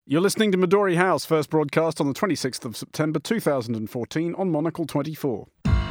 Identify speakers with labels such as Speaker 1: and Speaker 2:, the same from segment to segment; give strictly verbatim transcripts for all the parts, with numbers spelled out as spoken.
Speaker 1: You're listening to Midori House, first broadcast on the twenty-sixth of September two thousand fourteen on Monocle twenty-four.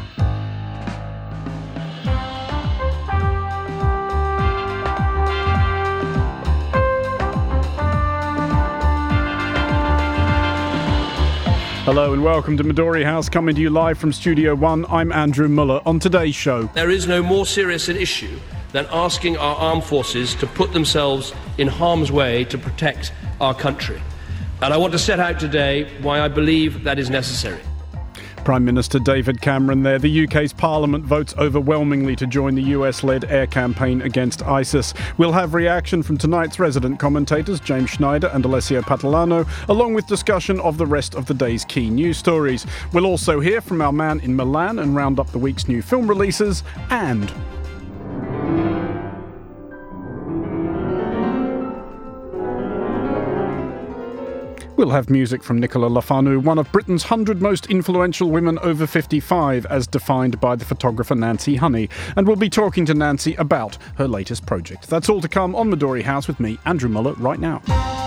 Speaker 1: Hello and welcome to Midori House, coming to you live from Studio One. I'm Andrew Muller. On today's show,
Speaker 2: there is no more serious an issue than asking our armed forces to put themselves in harm's way to protect our country. And I want to set out today why I believe that is necessary.
Speaker 1: Prime Minister David Cameron there. The U K's Parliament votes overwhelmingly to join the U S-led air campaign against ISIS. We'll have reaction from tonight's resident commentators, James Schneider and Alessio Patalano, along with discussion of the rest of the day's key news stories. We'll also hear from our man in Milan and round up the week's new film releases, and we'll have music from Nicola Lafanu, one of Britain's one hundred most influential women over fifty-five, as defined by the photographer Nancy Honey. And we'll be talking to Nancy about her latest project. That's all to come on Midori House with me, Andrew Muller, right now.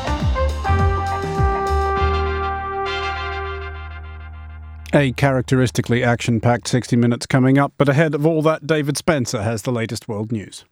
Speaker 1: A characteristically action-packed sixty minutes coming up, but ahead of all that, David Spencer has the latest world news.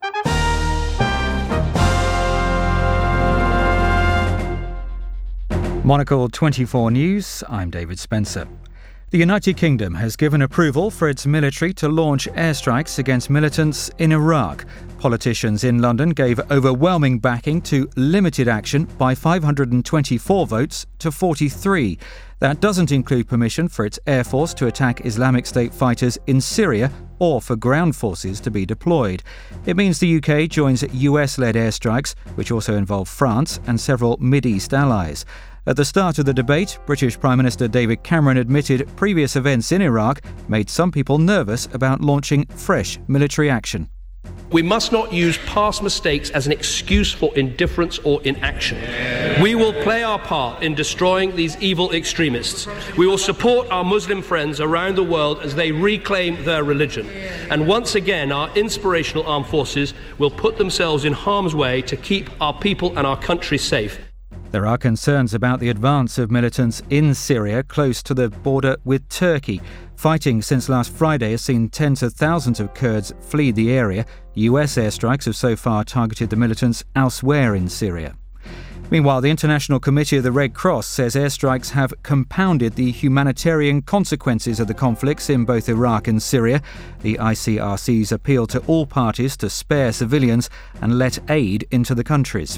Speaker 3: Monocle twenty-four News, I'm David Spencer. The United Kingdom has given approval for its military to launch airstrikes against militants in Iraq. Politicians in London gave overwhelming backing to limited action by five hundred twenty-four votes to forty-three. That doesn't include permission for its air force to attack Islamic State fighters in Syria or for ground forces to be deployed. It means the U K joins U S-led airstrikes, which also involve France and several Mid-East allies. At the start of the debate, British Prime Minister David Cameron admitted previous events in Iraq made some people nervous about launching fresh military action.
Speaker 2: We must not use past mistakes as an excuse for indifference or inaction. We will play our part in destroying these evil extremists. We will support our Muslim friends around the world as they reclaim their religion. And once again, our inspirational armed forces will put themselves in harm's way to keep our people and our country safe.
Speaker 3: There are concerns about the advance of militants in Syria close to the border with Turkey. Fighting since last Friday has seen tens of thousands of Kurds flee the area. U S airstrikes have so far targeted the militants elsewhere in Syria. Meanwhile, the International Committee of the Red Cross says airstrikes have compounded the humanitarian consequences of the conflicts in both Iraq and Syria. The I C R C's appeal to all parties to spare civilians and let aid into the countries.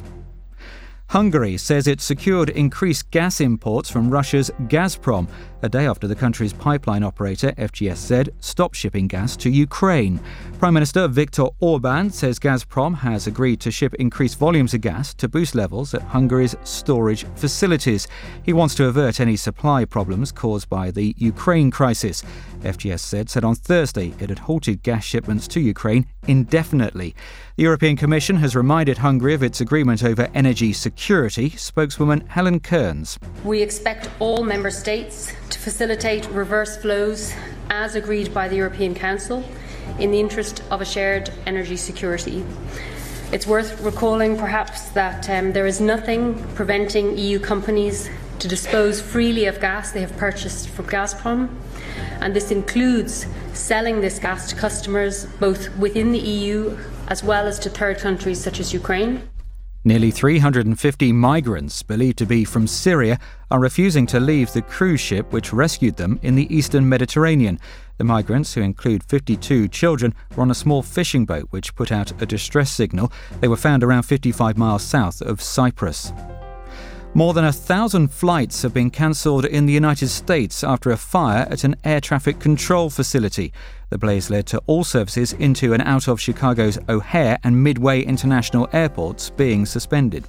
Speaker 3: Hungary says it secured increased gas imports from Russia's Gazprom, a day after the country's pipeline operator, F G S Z, stopped shipping gas to Ukraine. Prime Minister Viktor Orban says Gazprom has agreed to ship increased volumes of gas to boost levels at Hungary's storage facilities. He wants to avert any supply problems caused by the Ukraine crisis. F G S Z said on Thursday it had halted gas shipments to Ukraine indefinitely. The European Commission has reminded Hungary of its agreement over energy security. Spokeswoman Helen Kearns.
Speaker 4: We expect all member states to facilitate reverse flows as agreed by the European Council in the interest of a shared energy security. It's worth recalling perhaps that um, there is nothing preventing E U companies to dispose freely of gas they have purchased from Gazprom, and this includes selling this gas to customers both within the E U as well as to third countries such as Ukraine.
Speaker 3: Nearly three hundred fifty migrants, believed to be from Syria, are refusing to leave the cruise ship which rescued them in the eastern Mediterranean. The migrants, who include fifty-two children, were on a small fishing boat which put out a distress signal. They were found around fifty-five miles south of Cyprus. More than a thousand flights have been cancelled in the United States after a fire at an air traffic control facility. The blaze led to all services into and out of Chicago's O'Hare and Midway international airports being suspended.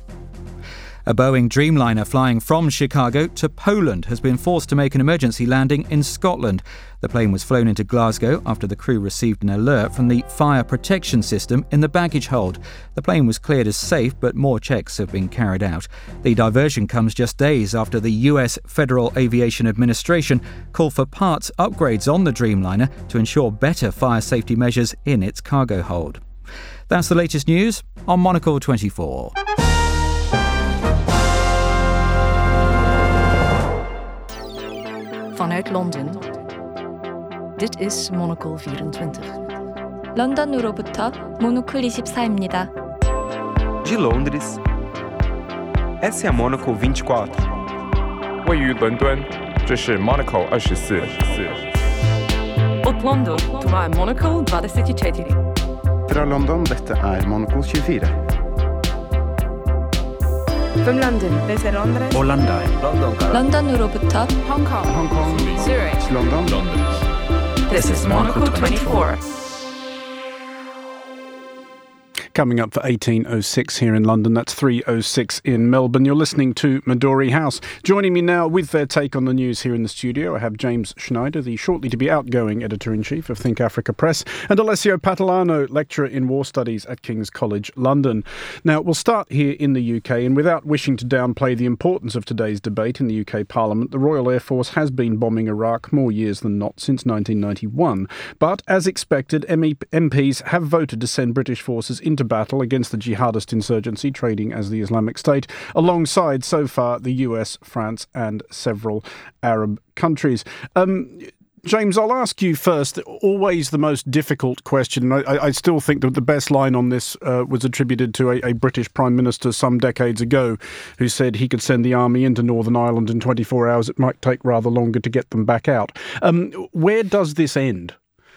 Speaker 3: A Boeing Dreamliner flying from Chicago to Poland has been forced to make an emergency landing in Scotland. The plane was flown into Glasgow after the crew received an alert from the fire protection system in the baggage hold. The plane was cleared as safe, but more checks have been carried out. The diversion comes just days after the U S Federal Aviation Administration called for parts upgrades on the Dreamliner to ensure better fire safety measures in its cargo hold. That's the latest news on Monocle twenty-four.
Speaker 5: vanuit Londen. Dit is Monocle vierentwintig.
Speaker 6: 런던으로부터 모노클 이십사입니다.
Speaker 7: De Londres, essa é a Monocle vinte e quatro.
Speaker 8: 位于伦敦，这是 Monocle 二十四。
Speaker 5: Od London, to är Monocle dvadeseti četiri.
Speaker 9: Fra London, dette er Monocle tjuefire.
Speaker 10: From London, desde Londres.
Speaker 9: Orlando.
Speaker 6: 런던으로부터
Speaker 10: Hong Kong.
Speaker 9: Hong Kong.
Speaker 10: Zurich.
Speaker 9: London.
Speaker 5: This is Monocle twenty-four.
Speaker 1: Coming up for eighteen oh six here in London, that's three oh six in Melbourne. You're listening to Midori House. Joining me now with their take on the news here in the studio, I have James Schneider, the shortly to be outgoing editor-in-chief of Think Africa Press, and Alessio Patalano, lecturer in war studies at King's College London. Now, we'll start here in the U K, and without wishing to downplay the importance of today's debate in the U K Parliament, the Royal Air Force has been bombing Iraq more years than not since nineteen ninety-one. But, as expected, M Ps have voted to send British forces into battle against the jihadist insurgency trading as the Islamic State, alongside, so far, the U S, France and several Arab countries. Um, James, I'll ask you first, always the most difficult question. I, I still think that the best line on this uh, was attributed to a, a British Prime Minister some decades ago who said he could send the army into Northern Ireland in twenty-four hours. It might take rather longer to get them back out. Um, where does this end?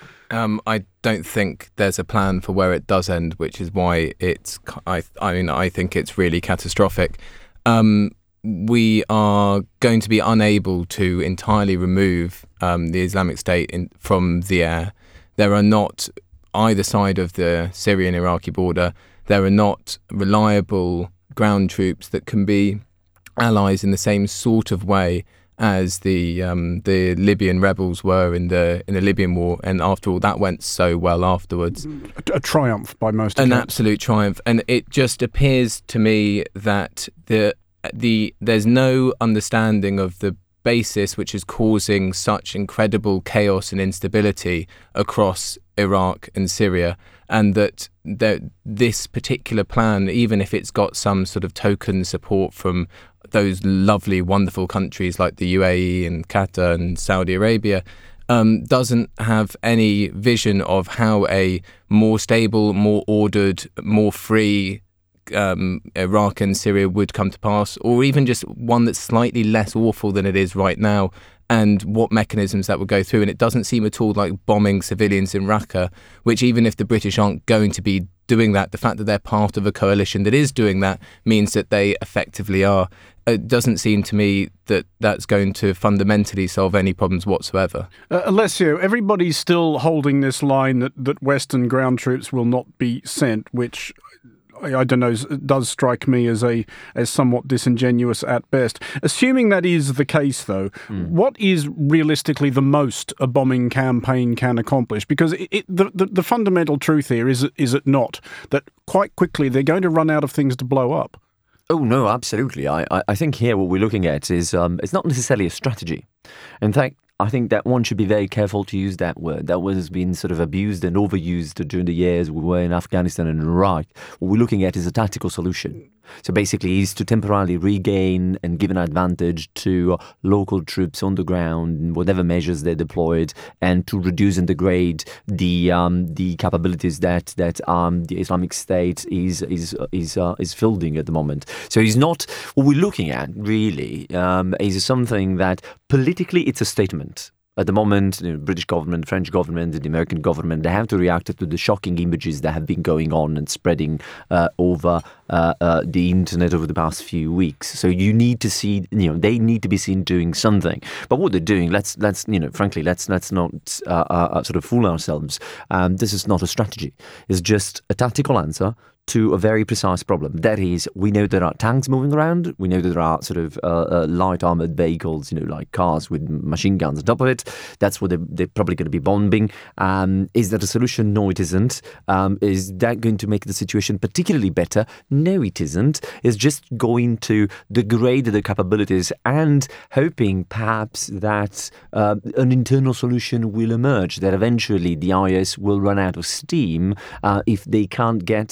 Speaker 11: Um, I don't think there's a plan for where it does end, which is why it's. I, I mean, I think it's really catastrophic. Um, we are going to be unable to entirely remove um, the Islamic State in, from the air. There are not either side of the Syrian-Iraqi border. There are not reliable ground troops that can be allies in the same sort of way as the um, the Libyan rebels were in the in the Libyan war, and after all, that went so well afterwards.
Speaker 1: A, a triumph by most.
Speaker 11: An
Speaker 1: accounts.
Speaker 11: absolute triumph, and it just appears to me that the the there's no understanding of the basis which is causing such incredible chaos and instability across Iraq and Syria, and that that this particular plan, even if it's got some sort of token support from those lovely, wonderful countries like the U A E and Qatar and Saudi Arabia, um, doesn't have any vision of how a more stable, more ordered, more free um, Iraq and Syria would come to pass, or even just one that's slightly less awful than it is right now, and what mechanisms that would go through. And it doesn't seem at all like bombing civilians in Raqqa, which, even if the British aren't going to be doing that, the fact that they're part of a coalition that is doing that means that they effectively are. It doesn't seem to me that that's going to fundamentally solve any problems whatsoever.
Speaker 1: Uh, Alessio, everybody's still holding this line that, that Western ground troops will not be sent, which I, I don't know, does strike me as a as somewhat disingenuous at best. Assuming that is the case, though, mm. what is realistically the most a bombing campaign can accomplish? Because it, it, the, the the fundamental truth here is is it not that quite quickly they're going to run out of things to blow up.
Speaker 12: Oh, no, absolutely. I, I think here what we're looking at is um, it's not necessarily a strategy. In fact, I think that one should be very careful to use that word. That word has been sort of abused and overused during the years we were in Afghanistan and Iraq. What we're looking at is a tactical solution. So basically is to temporarily regain and give an advantage to local troops on the ground, whatever measures they deployed, and to reduce and degrade the um, the capabilities that that um, the Islamic State is is is uh, is fielding at the moment. So it's not what we're looking at really um, is something that politically it's a statement. At the moment, the British government, French government, the American government, they have to react to the shocking images that have been going on and spreading uh, over uh, uh, the internet over the past few weeks. So you need to see, you know, they need to be seen doing something. But what they're doing, let's, let's, you know, frankly, let's let's not uh, uh, sort of fool ourselves. Um, this is not a strategy. It's just a tactical answer to a very precise problem. That is, we know there are tanks moving around. We know that there are sort of uh, uh, light armored vehicles, you know, like cars with machine guns on top of it. That's what they're, they're probably going to be bombing. Um, is that a solution? No, it isn't. Um, is that going to make the situation particularly better? No, it isn't. It's just going to degrade the capabilities and hoping perhaps that uh, an internal solution will emerge, that eventually the I S will run out of steam uh, if they can't get the sort of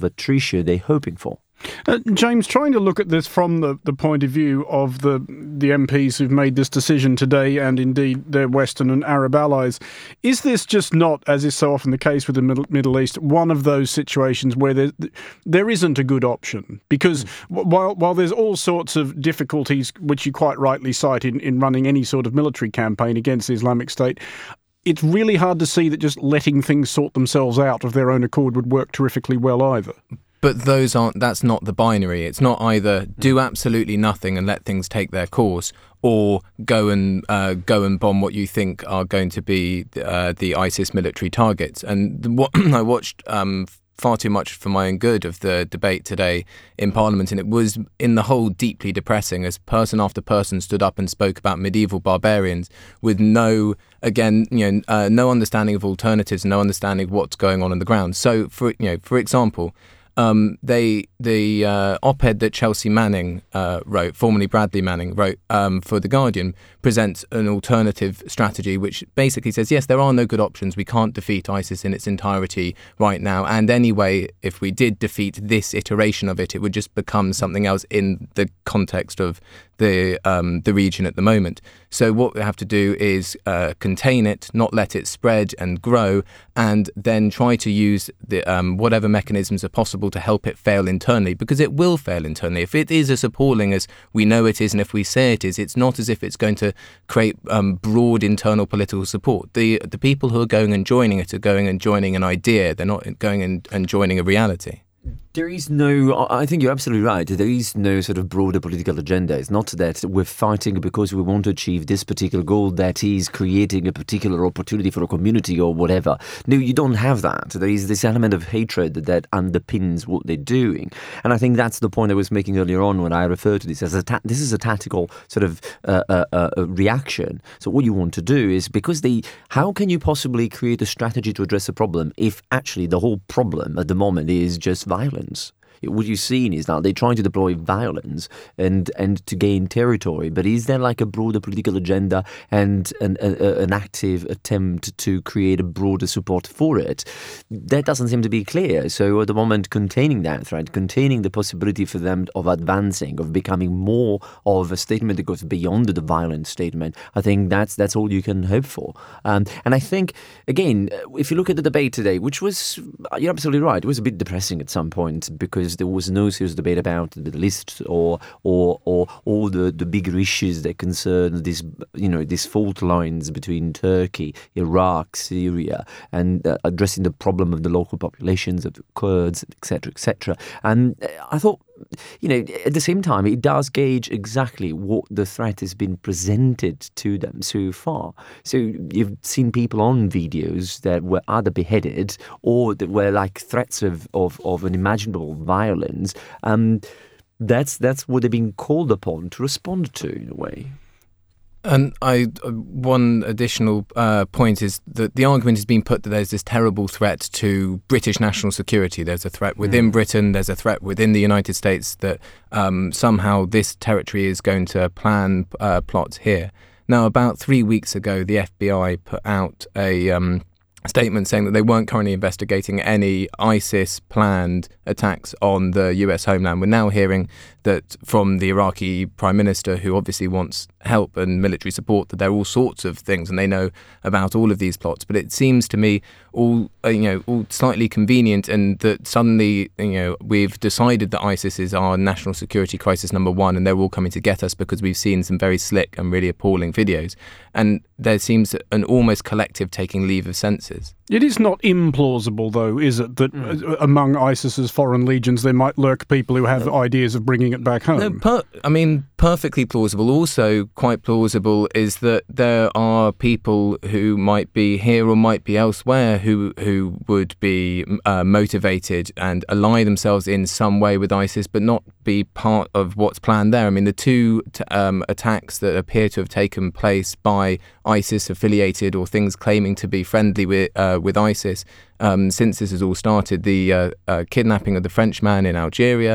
Speaker 12: attrition they're hoping for.
Speaker 1: Uh, James, trying to look at this from the, the point of view of the the M Ps who've made this decision today and indeed their Western and Arab allies, is this just not, as is so often the case with the Middle, Middle East, one of those situations where there, there isn't a good option? Because mm. while while there's all sorts of difficulties, which you quite rightly cite in, in running any sort of military campaign against the Islamic State, it's really hard to see that just letting things sort themselves out of their own accord would work terrifically well either.
Speaker 11: But those aren't, that's not the binary. It's not either do absolutely nothing and let things take their course, or go and uh, go and bomb what you think are going to be uh, the ISIS military targets. And what I watched um, far too much for my own good of the debate today in Parliament, and it was in the whole deeply depressing as person after person stood up and spoke about medieval barbarians with no, again, you know, uh, no understanding of alternatives, no understanding of what's going on on the ground. So, for you know, for example, Um, they the uh, op-ed that Chelsea Manning uh, wrote, formerly Bradley Manning, wrote um, for The Guardian, presents an alternative strategy which basically says, yes, there are no good options. We can't defeat ISIS in its entirety right now. And anyway, if we did defeat this iteration of it, it would just become something else in the context of the um, the region at the moment. So what we have to do is uh, contain it, not let it spread and grow, and then try to use the um, whatever mechanisms are possible to help it fail internally, because it will fail internally. If it is as appalling as we know it is, and if we say it is, it's not as if it's going to create um, broad internal political support. The the people who are going and joining it are going and joining an idea. They're not going and, and joining a reality.
Speaker 12: There is no, I think you're absolutely right, there is no sort of broader political agenda. It's not that we're fighting because we want to achieve this particular goal that is creating a particular opportunity for a community or whatever. No, you don't have that. There is this element of hatred that underpins what they're doing. And I think that's the point I was making earlier on when I referred to this as a, ta- this is a tactical sort of uh, uh, uh, reaction. So what you want to do is, because they, how can you possibly create a strategy to address a problem if actually the whole problem at the moment is just violence? What you've seen is that they're trying to deploy violence and, and to gain territory. But is there like a broader political agenda and an, a, an active attempt to create a broader support for it? That doesn't seem to be clear. So at the moment, containing that threat, containing the possibility for them of advancing, of becoming more of a statement that goes beyond the violent statement, I think that's that's all you can hope for. Um, and I think, again, if you look at the debate today, which was, you're absolutely right, it was a bit depressing at some point because there was no serious debate about the Middle East or or or all the, the bigger issues that concern this, you know, these fault lines between Turkey, Iraq, Syria, and uh, addressing the problem of the local populations of the Kurds, et cetera, et cetera. And I thought, you know, at the same time, it does gauge exactly what the threat has been presented to them so far. So you've seen people on videos that were either beheaded or that were like threats of, of, of unimaginable violence. Um, that's that's what they're being called upon to respond to in a way.
Speaker 11: And I, one additional uh, point is that the argument has been put that there's this terrible threat to British national security. There's a threat within mm. Britain, there's a threat within the United States that um, somehow this territory is going to plan uh, plots here. Now, about three weeks ago, the F B I put out a um, statement saying that they weren't currently investigating any ISIS planned attacks on the U S homeland. We're now hearing that from the Iraqi Prime Minister, who obviously wants help and military support, that there are all sorts of things and they know about all of these plots. But it seems to me all, uh, you know, all slightly convenient, and that suddenly, you know, we've decided that ISIS is our national security crisis number one and they're all coming to get us because we've seen some very slick and really appalling videos. And there seems an almost collective taking leave of senses.
Speaker 1: It is not implausible, though, is it, that mm. among ISIS's foreign legions there might lurk people who have no. ideas of bringing it back home?
Speaker 11: No, per- I mean, perfectly plausible. Also quite plausible is that there are people who might be here or might be elsewhere who, who would be uh, motivated and ally themselves in some way with ISIS, but not be part of what's planned there. I mean, the two t- um, attacks that appear to have taken place by ISIS-affiliated or things claiming to be friendly with uh, with ISIS um, since this has all started, the uh, uh, kidnapping of the Frenchman in Algeria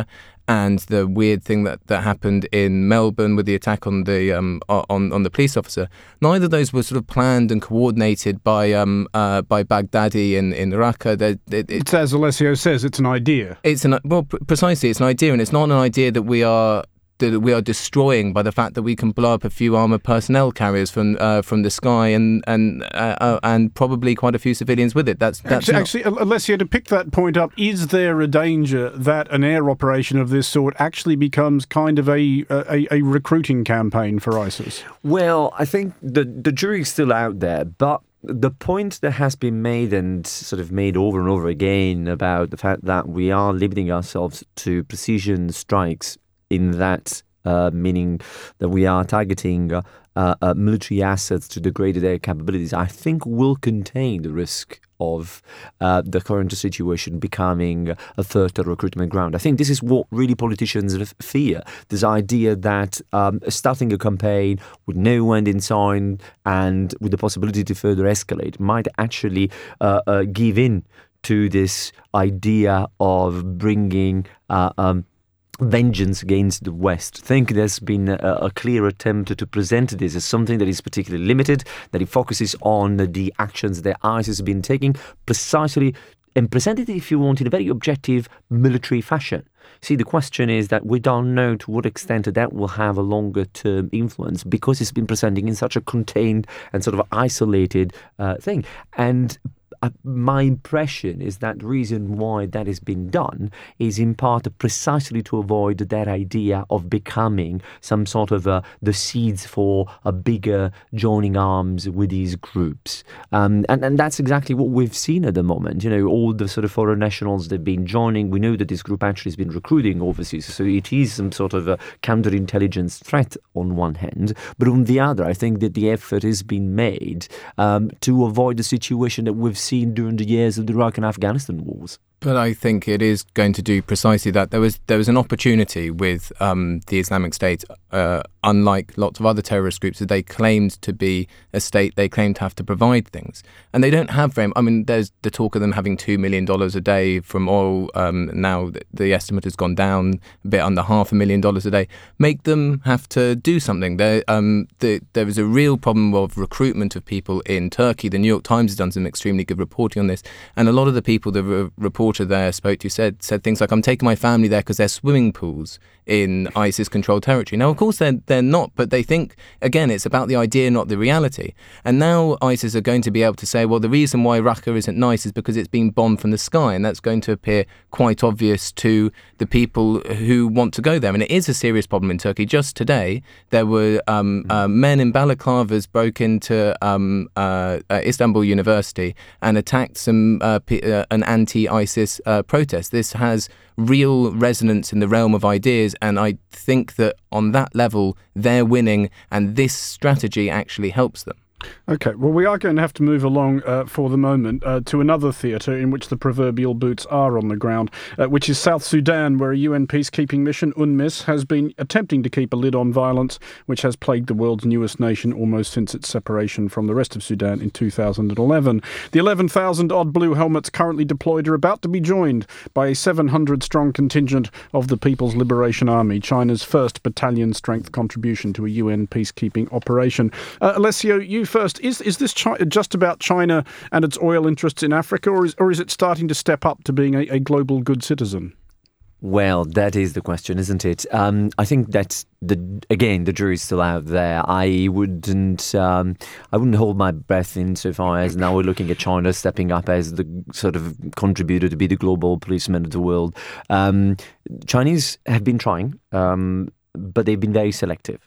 Speaker 11: and the weird thing that, that happened in Melbourne with the attack on the um, on on the police officer. Neither of those were sort of planned and coordinated by um uh, by Baghdadi in in Raqqa. It, it,
Speaker 1: it's as Alessio says, it's an idea.
Speaker 11: It's an well, precisely, it's an idea, and it's not an idea that we are. that we are destroying by the fact that we can blow up a few armoured personnel carriers from uh, from the sky and and uh, uh, and probably quite a few civilians with it. That's that's
Speaker 1: actually,
Speaker 11: not...
Speaker 1: actually, Alessio, to pick that point up, is there a danger that an air operation of this sort actually becomes kind of a a, a recruiting campaign for ISIS?
Speaker 12: Well, I think the the jury's still out there, but the point that has been made and sort of made over and over again about the fact that we are limiting ourselves to precision strikes, in that uh, meaning that we are targeting uh, uh, military assets to degrade their capabilities, I think will contain the risk of uh, the current situation becoming a further recruitment ground. I think this is what really politicians fear, this idea that um, starting a campaign with no end in sight and with the possibility to further escalate might actually uh, uh, give in to this idea of bringing uh, um, vengeance against the West. I think there's been a, a clear attempt to present this as something that is particularly limited, that it focuses on the actions that ISIS has been taking precisely, and presented it, if you want, in a very objective military fashion. See, the question is that we don't know to what extent that will have a longer term influence, because it's been presenting in such a contained and sort of isolated uh, thing. And Uh, my impression is that the reason why that has been done is in part precisely to avoid that idea of becoming some sort of uh, the seeds for a bigger joining arms with these groups. Um, and, and that's exactly what we've seen at the moment. You know, all the sort of foreign nationals that have been joining, we know that this group actually has been recruiting overseas. So it is some sort of a counterintelligence threat on one hand. But on the other, I think that the effort has been made um, to avoid the situation that we've seen seen during the years of the Iraq and Afghanistan wars.
Speaker 11: But I think it is going to do precisely that. There was there was an opportunity with um, the Islamic State, uh, unlike lots of other terrorist groups, that they claimed to be a state. They claimed to have to provide things, and they don't have very. I mean, there's the talk of them having two million dollars a day from oil. Um, now the estimate has gone down a bit under half a million dollars a day. Make them have to do something. There, um, the, there is a real problem of recruitment of people in Turkey. The New York Times has done some extremely good reporting on this, and a lot of the people that re- report there spoke to said said things like, I'm taking my family there because there's swimming pools in ISIS-controlled territory. Now, of course, they're, they're not, but they think, again, it's about the idea, not the reality. And now ISIS are going to be able to say, well, the reason why Raqqa isn't nice is because it's being bombed from the sky, and that's going to appear quite obvious to the people who want to go there. And it is a serious problem in Turkey. Just today, there were um, uh, men in balaclavas broke into um, uh, uh, Istanbul University and attacked some uh, p- uh, an anti-ISIS uh, protest. This has real resonance in the realm of ideas, and I think that on that level they're winning, and this strategy actually helps them.
Speaker 1: Okay, well, we are going to have to move along uh, for the moment uh, to another theatre in which the proverbial boots are on the ground, uh, which is South Sudan, where a U N peacekeeping mission, UNMISS, has been attempting to keep a lid on violence, which has plagued the world's newest nation almost since its separation from the rest of Sudan in two thousand eleven. The eleven thousand odd blue helmets currently deployed are about to be joined by a seven hundred strong contingent of the People's Liberation Army, China's first battalion-strength contribution to a U N peacekeeping operation. Uh, Alessio, you first. Is is this Chi- just about China and its oil interests in Africa, or is or is it starting to step up to being a, a global good citizen?
Speaker 12: Well, that is the question, isn't it? Um, I think that the again the jury's still out there. I wouldn't um, I wouldn't hold my breath insofar as now we're looking at China stepping up as the sort of contributor to be the global policeman of the world. Um, Chinese have been trying, um, but they've been very selective.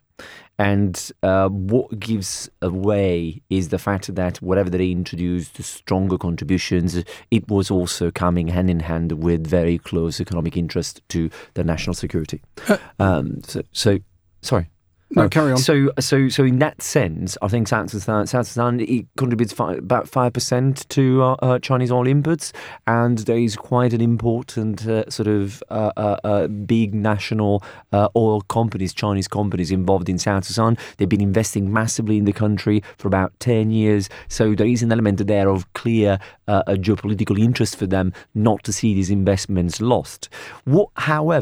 Speaker 12: And uh, what gives away is the fact that whatever they introduced, stronger contributions, it was also coming hand in hand with very close economic interest to the national security. Um, so, so, sorry.
Speaker 1: No, carry on.
Speaker 12: So, so, so in that sense, I think South Sudan, South Sudan it contributes five, about five percent to uh, uh, Chinese oil inputs, and there is quite an important uh, sort of uh, uh, uh, big national uh, oil companies, Chinese companies involved in South Sudan. They've been investing massively in the country for about ten years, so there is an element there of clear uh, a geopolitical interest for them not to see these investments lost. What, however,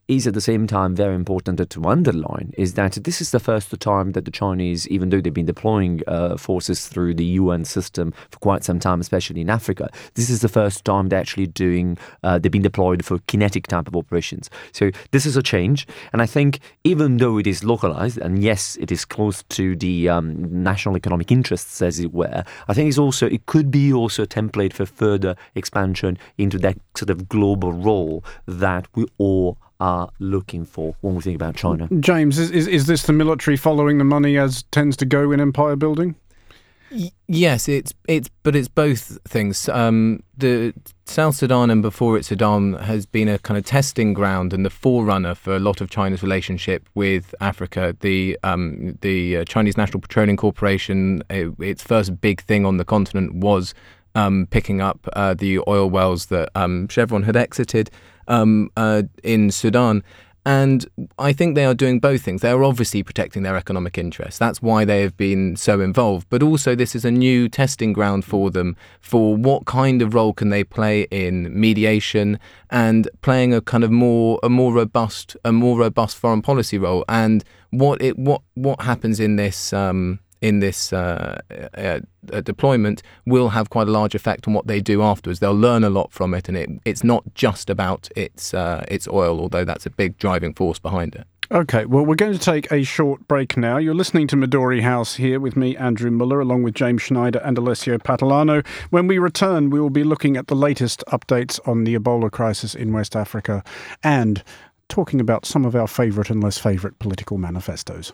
Speaker 12: is at the same time very important to underline is that this is the first time that the Chinese, even though they've been deploying uh, forces through the U N system for quite some time, especially in Africa, this is the first time they're actually doing, uh, they've been deployed for kinetic type of operations. So this is a change. And I think even though it is localized, and yes, it is close to the um, national economic interests, as it were, I think it's also, it could be also a template for further expansion into that sort of global role that we all are looking for when we think about China.
Speaker 1: James, is, is, is this the military following the money as tends to go in empire building?
Speaker 11: Y- yes, it's it's but it's both things. Um, the South Sudan and before it Sudan has been a kind of testing ground and the forerunner for a lot of China's relationship with Africa. The um, the uh, Chinese National Petroleum Corporation, it, its first big thing on the continent was um, picking up uh, the oil wells that um, Chevron had exited um, uh, in Sudan. And I think they are doing both things. They are obviously protecting their economic interests. That's why they have been so involved. But also this is a new testing ground for them for what kind of role can they play in mediation and playing a kind of more a more robust a more robust foreign policy role. And what it what what happens in this um, in this uh, uh, uh, deployment will have quite a large effect on what they do afterwards. They'll learn a lot from it, and it, it's not just about its uh, its oil, although that's a big driving force behind it.
Speaker 1: OK, well, we're going to take a short break now. You're listening to Midori House here with me, Andrew Muller, along with James Schneider and Alessio Patalano. When we return, we will be looking at the latest updates on the Ebola crisis in West Africa and talking about some of our favourite and less favourite political manifestos.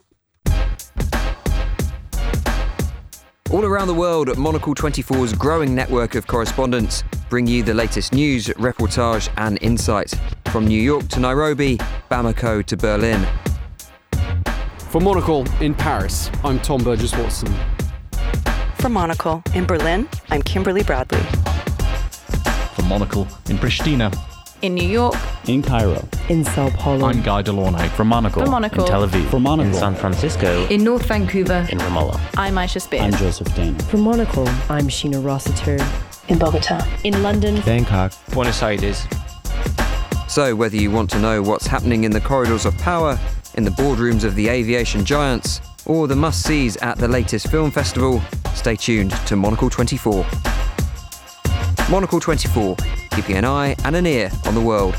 Speaker 13: All around the world, Monocle twenty-four's growing network of correspondents bring you the latest news, reportage and insight. From New York to Nairobi, Bamako to Berlin.
Speaker 14: For Monocle in Paris, I'm Tom Burgess-Watson.
Speaker 15: For Monocle in Berlin, I'm Kimberly Bradley.
Speaker 16: For Monocle in Pristina.
Speaker 6: In New York.
Speaker 17: In Cairo.
Speaker 18: In Sao Paulo.
Speaker 16: I'm Guy Delornay.
Speaker 17: For Monocle.
Speaker 6: For Monocle.
Speaker 17: In Tel Aviv.
Speaker 18: For Monocle.
Speaker 17: In San Francisco.
Speaker 6: In North Vancouver.
Speaker 17: In Ramallah.
Speaker 6: I'm Aisha Spear.
Speaker 17: I'm Joseph Dana.
Speaker 18: For Monocle, I'm Sheena Rossiter.
Speaker 19: In Bogota.
Speaker 6: In London.
Speaker 17: Bangkok.
Speaker 16: Buenos Aires.
Speaker 13: So whether you want to know what's happening in the corridors of power, in the boardrooms of the aviation giants, or the must-sees at the latest film festival, stay tuned to Monocle twenty-four. Monocle twenty-four, keeping an eye and an ear on the world.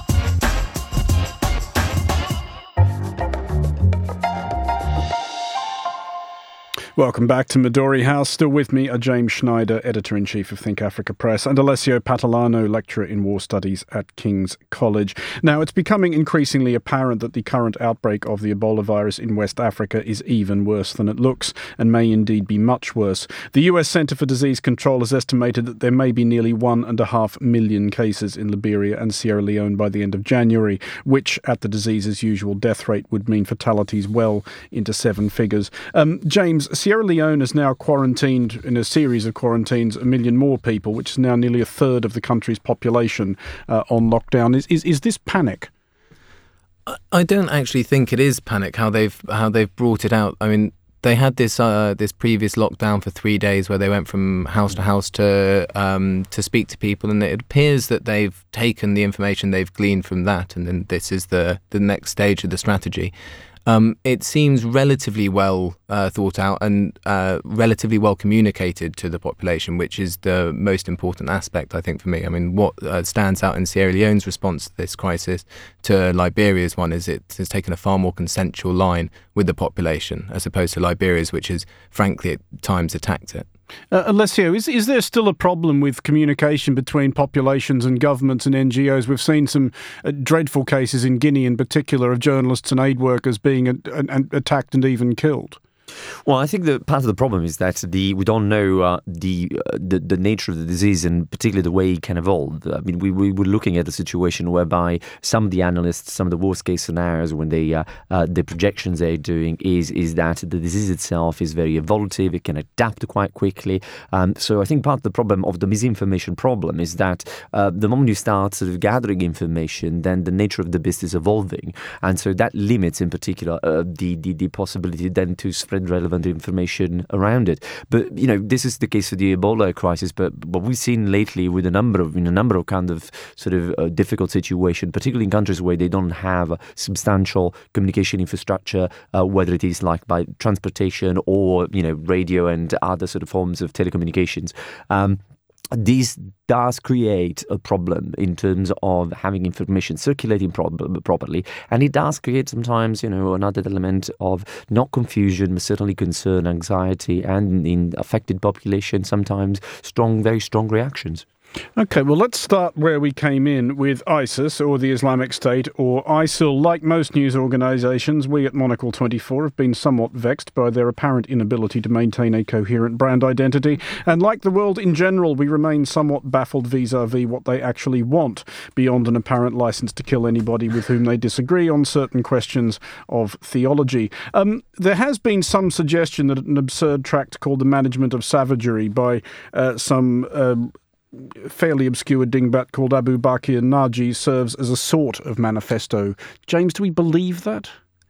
Speaker 1: Welcome back to Midori House. Still with me are James Schneider, Editor-in-Chief of Think Africa Press, and Alessio Patalano, Lecturer in War Studies at King's College. Now, it's becoming increasingly apparent that the current outbreak of the Ebola virus in West Africa is even worse than it looks, and may indeed be much worse. The U S Centre for Disease Control has estimated that there may be nearly one and a half million cases in Liberia and Sierra Leone by the end of January, which, at the disease's usual death rate, would mean fatalities well into seven figures. Um, James, Sierra Leone has now quarantined, in a series of quarantines, a million more people, which is now nearly a third of the country's population uh, on lockdown. Is, is is this panic?
Speaker 11: I don't actually think it is panic. How they've how they've brought it out. I mean, they had this uh, this previous lockdown for three days where they went from house to house to um, to speak to people, and it appears that they've taken the information they've gleaned from that, and then this is the the next stage of the strategy. Um, it seems relatively well uh, thought out and uh, relatively well communicated to the population, which is the most important aspect, I think, for me. I mean, what uh, stands out in Sierra Leone's response to this crisis to Liberia's one is it has taken a far more consensual line with the population, as opposed to Liberia's, which has, frankly, at times attacked it.
Speaker 1: Uh, Alessio, is, is there still a problem with communication between populations and governments and N G Os? We've seen some uh, dreadful cases in Guinea in particular of journalists and aid workers being a, a, a, attacked and even killed.
Speaker 12: Well, I think that part of the problem is that the we don't know uh, the, uh, the the nature of the disease and particularly the way it can evolve. I mean, we, we were looking at a situation whereby some of the analysts, some of the worst case scenarios, when they uh, uh, the projections they're doing is is that the disease itself is very evolutive. It can adapt quite quickly. Um, so I think part of the problem of the misinformation problem is that uh, the moment you start sort of gathering information, then the nature of the beast is evolving, and so that limits in particular uh, the, the the possibility then to spread spread relevant information around it. But, you know, this is the case for the Ebola crisis, but what we've seen lately with a number of, in a number of kind of sort of uh, difficult situations, particularly in countries where they don't have substantial communication infrastructure, uh, whether it is like by transportation or, you know, radio and other sort of forms of telecommunications. Um, This does create a problem in terms of having information circulating prob- properly. And it does create sometimes, you know, another element of not confusion, but certainly concern, anxiety, and in affected population, sometimes strong, very strong reactions.
Speaker 1: OK, well, let's start where we came in with ISIS, or the Islamic State, or ISIL. Like most news organisations, we at Monocle twenty-four have been somewhat vexed by their apparent inability to maintain a coherent brand identity. And like the world in general, we remain somewhat baffled vis-à-vis what they actually want, beyond an apparent licence to kill anybody with whom they disagree on certain questions of theology. Um, there has been some suggestion that an absurd tract called The Management of Savagery by uh, some... Um, fairly obscure dingbat called Abu Bakr Naji serves as a sort of manifesto. James, do we believe that?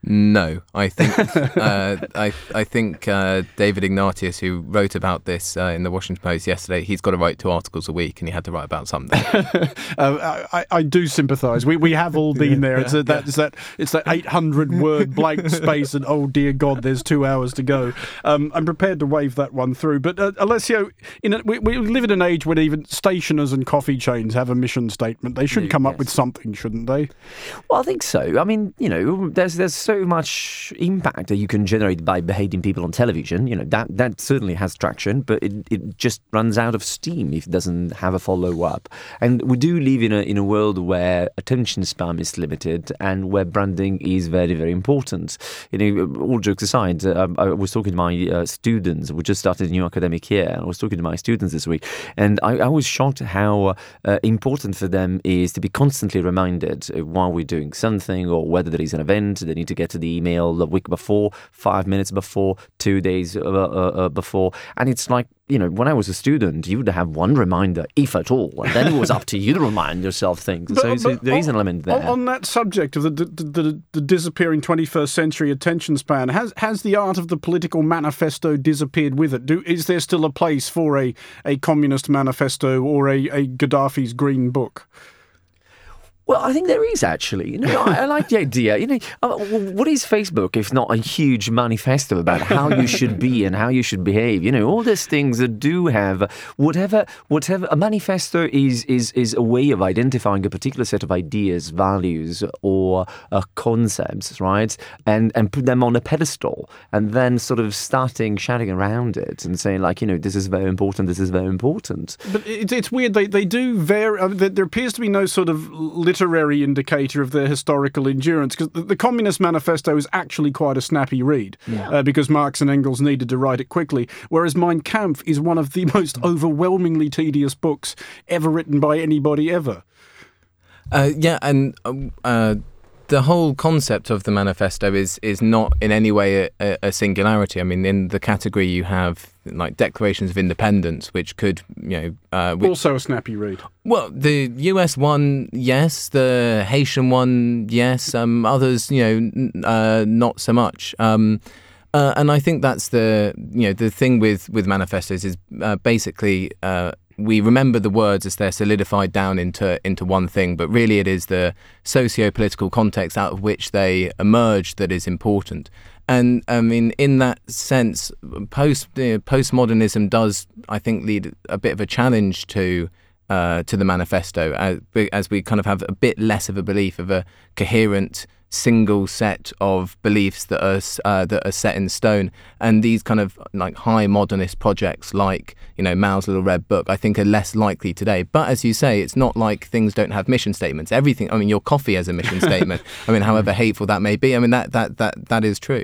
Speaker 11: No, I think uh, I I think uh, David Ignatius, who wrote about this uh, in the Washington Post yesterday, he's got to write two articles a week, and he had to write about something.
Speaker 1: uh, I, I do sympathise. We we have all been there. It's a, that it's that it's that eight hundred word blank space, and oh dear God, there's two hours to go. Um, I'm prepared to wave that one through. But uh, Alessio, in a, we we live in an age when even stationers and coffee chains have a mission statement. They should come yes. up with something, shouldn't they?
Speaker 12: Well, I think so. I mean, you know, there's there's so much impact that you can generate by behaving people on television. You know, that that certainly has traction, but it, it just runs out of steam if it doesn't have a follow-up. And we do live in a in a world where attention span is limited and where branding is very, very important. You know, all jokes aside, uh, I was talking to my uh, students. We just started a new academic year, and I was talking to my students this week, and I, I was shocked how uh, important for them is to be constantly reminded while we're doing something, or whether there is an event, they need to get to the email the week before, five minutes before, two days uh, uh, before. And it's like, you know, when I was a student, you would have one reminder, if at all, and then it was up to you to remind yourself things. But, so, so there on, is an element there.
Speaker 1: On that subject of the, the, the, the disappearing twenty-first century attention span, has has the art of the political manifesto disappeared with it? Do, is there still a place for a, a communist manifesto or a, a Gaddafi's Green Book?
Speaker 12: Well, I think there is actually. You know, I, I like the idea. You know, uh, what is Facebook if not a huge manifesto about how you should be and how you should behave? You know, all these things that do have whatever, whatever. A manifesto is is is a way of identifying a particular set of ideas, values, or uh, concepts, right? And and put them on a pedestal, and then sort of starting shouting around it and saying like, you know, this is very important. This is very important.
Speaker 1: But it, it's weird. They they do vary. Uh, there appears to be no sort of literal literary indicator of their historical endurance, because the, the Communist Manifesto is actually quite a snappy read, yeah. uh, because Marx and Engels needed to write it quickly, whereas Mein Kampf is one of the most overwhelmingly tedious books ever written by anybody ever.
Speaker 11: Uh, yeah, and uh, the whole concept of the manifesto is is not in any way a, a singularity. I mean, in the category you have like declarations of independence, which could, you know... Uh, which,
Speaker 1: also a snappy read.
Speaker 11: Well, the U S one, yes. The Haitian one, yes. Um, others, you know, uh, not so much. Um, uh, and I think that's the, you know, the thing with, with manifestos is uh, basically... Uh, we remember the words as they're solidified down into into one thing, but really it is the socio-political context out of which they emerge that is important. And I mean, in that sense, post uh, postmodernism does, I think, lead a bit of a challenge to uh, to the manifesto, as, as we kind of have a bit less of a belief of a coherent single set of beliefs that are uh, that are set in stone. And these kind of like high modernist projects like, you know, Mao's Little Red Book, I think are less likely today. But as you say, it's not like things don't have mission statements. Everything, I mean, your coffee has a mission statement. I mean, however hateful that may be, I mean, that that that that is true.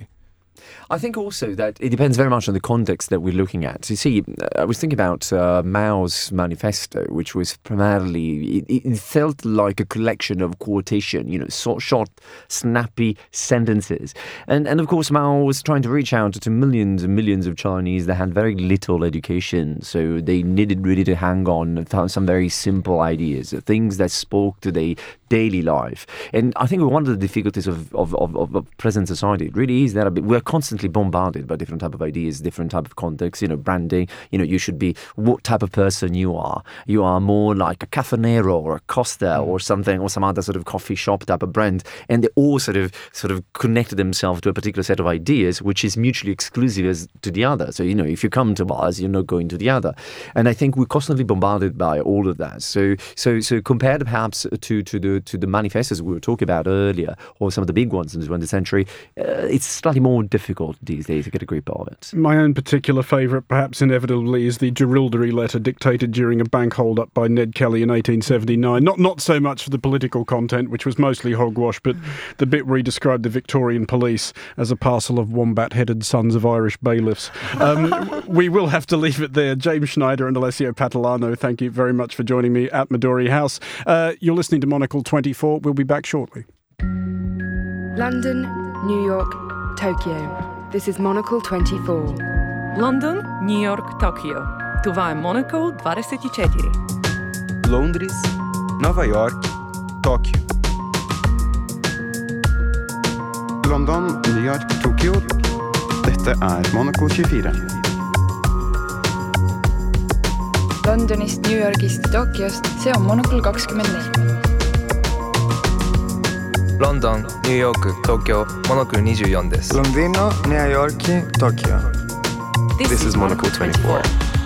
Speaker 12: I think also that it depends very much on the context that we're looking at. You see, I was thinking about uh, Mao's manifesto, which was primarily, it, it felt like a collection of quotation, you know, short, short, snappy sentences. And, and of course, Mao was trying to reach out to millions and millions of Chinese that had very little education. So they needed really to hang on to some very simple ideas, things that spoke to the daily life. And I think one of the difficulties of, of, of, of present society really is that we're constantly bombarded by different type of ideas, different type of contexts, you know, branding, you know, you should be what type of person you are. You are more like a Caffè Nero or a Costa or something, or some other sort of coffee shop type of brand. And they all sort of sort of connected themselves to a particular set of ideas, which is mutually exclusive as to the other. So, you know, if you come to ours, you're not going to the other. And I think we're constantly bombarded by all of that. So, so, so compared perhaps to, to the to the manifestos we were talking about earlier, or some of the big ones in the twentieth century, uh, it's slightly more difficult these days to get a grip of it.
Speaker 1: My own particular favourite, perhaps inevitably, is the Jerilderie letter dictated during a bank hold-up by Ned Kelly in eighteen seventy-nine. Not not so much for the political content, which was mostly hogwash, but the bit where he described the Victorian police as a parcel of wombat-headed sons of Irish bailiffs. Um, we will have to leave it there. James Schneider and Alessio Patalano, thank you very much for joining me at Midori House. Uh, you're listening to Monocle twenty-four. We'll be back shortly.
Speaker 10: London, New York, Tokyo. This is Monocle twenty-four.
Speaker 5: London, New York, Tokyo. Това е Monocle двадесет и четири.
Speaker 7: Londres, Nova York, Tóquio.
Speaker 9: London, New York, Tokyo. Dette er Monocle tjuefire.
Speaker 19: Londonist, New Yorgist, Tokyost, see on Monocle kakskümmend neli.
Speaker 20: London, New York, Tokyo, Monocle twenty-fourです。
Speaker 21: Londino, New York, Tokyo.
Speaker 20: This, this is Monocle twenty-four.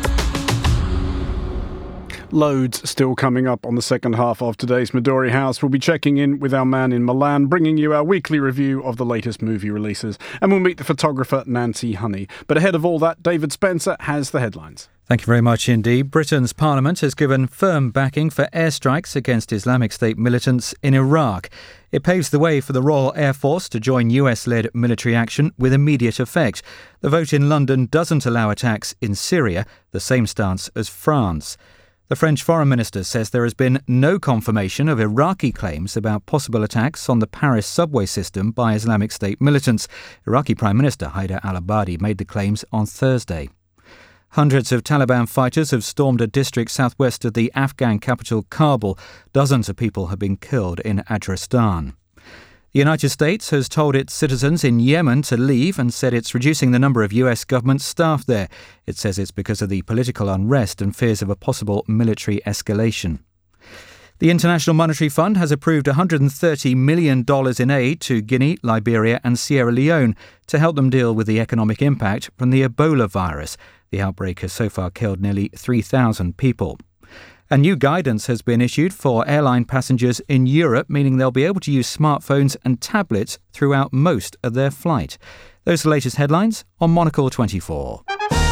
Speaker 1: Loads still coming up on the second half of today's Midori House. We'll be checking in with our man in Milan, bringing you our weekly review of the latest movie releases. And we'll meet the photographer Nancy Honey. But ahead of all that, David Spencer has the headlines.
Speaker 3: Thank you very much indeed. Britain's Parliament has given firm backing for airstrikes against Islamic State militants in Iraq. It paves the way for the Royal Air Force to join U S-led military action with immediate effect. The vote in London doesn't allow attacks in Syria, the same stance as France. The French Foreign Minister says there has been no confirmation of Iraqi claims about possible attacks on the Paris subway system by Islamic State militants. Iraqi Prime Minister Haider al-Abadi made the claims on Thursday. Hundreds of Taliban fighters have stormed a district southwest of the Afghan capital Kabul. Dozens of people have been killed in Adristan. The United States has told its citizens in Yemen to leave and said it's reducing the number of U S government staff there. It says it's because of the political unrest and fears of a possible military escalation. The International Monetary Fund has approved one hundred thirty million dollars in aid to Guinea, Liberia and Sierra Leone to help them deal with the economic impact from the Ebola virus. The outbreak has so far killed nearly three thousand people. A new guidance has been issued for airline passengers in Europe, meaning they'll be able to use smartphones and tablets throughout most of their flight. Those are the latest headlines on Monocle twenty-four.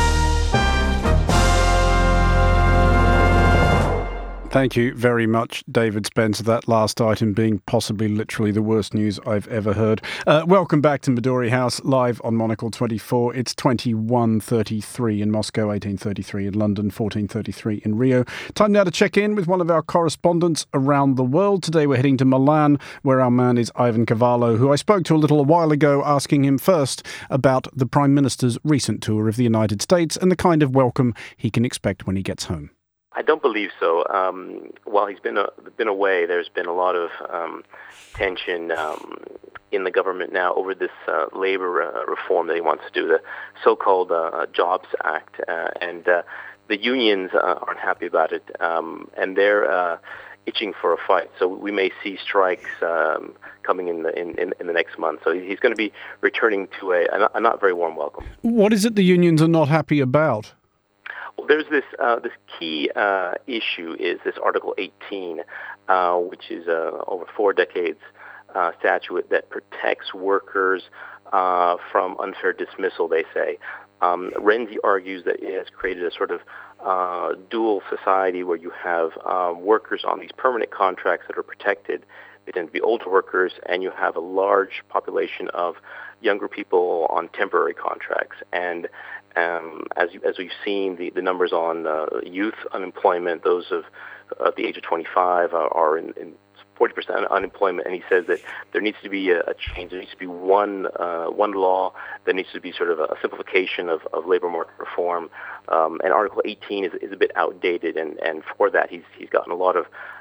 Speaker 1: Thank you very much, David Spencer. That last item being possibly literally the worst news I've ever heard. Uh, welcome back to Midori House, live on Monocle twenty-four. It's twenty-one thirty-three in Moscow, eighteen thirty-three in London, fourteen thirty-three in Rio. Time now to check in with one of our correspondents around the world. Today we're heading to Milan, where our man is Ivan Cavallo, who I spoke to a little while ago, asking him first about the Prime Minister's recent tour of the United States and the kind of welcome he can expect when he gets home.
Speaker 22: I don't believe so. Um, while he's been a, been away, there's been a lot of um, tension um, in the government now over this uh, labor uh, reform that he wants to do, the so-called uh, Jobs Act, uh, and uh, the unions uh, aren't happy about it, um, and they're uh, itching for a fight. So we may see strikes um, coming in the in, in, in the next month. So he's going to be returning to a, a, a not very warm welcome.
Speaker 1: What is it the unions are not happy about?
Speaker 22: Well, there's this uh, this key uh, issue is this Article eighteen, uh, which is uh, over four decades uh, statute that protects workers uh, from unfair dismissal, they say. Um, Renzi argues that it has created a sort of uh, dual society where you have um, workers on these permanent contracts that are protected. They tend to be older workers, and you have a large population of younger people on temporary contracts. And Um, as as we've seen, the, the numbers on uh, youth unemployment, those of uh, the age of twenty-five, are, are in, in forty percent unemployment. And he says that there needs to be a, a change. There needs to be one uh, one law. There needs to be sort of a simplification of, of labor market reform. Um, and Article eighteen is, is a bit outdated, and, and for that he's he's gotten a lot of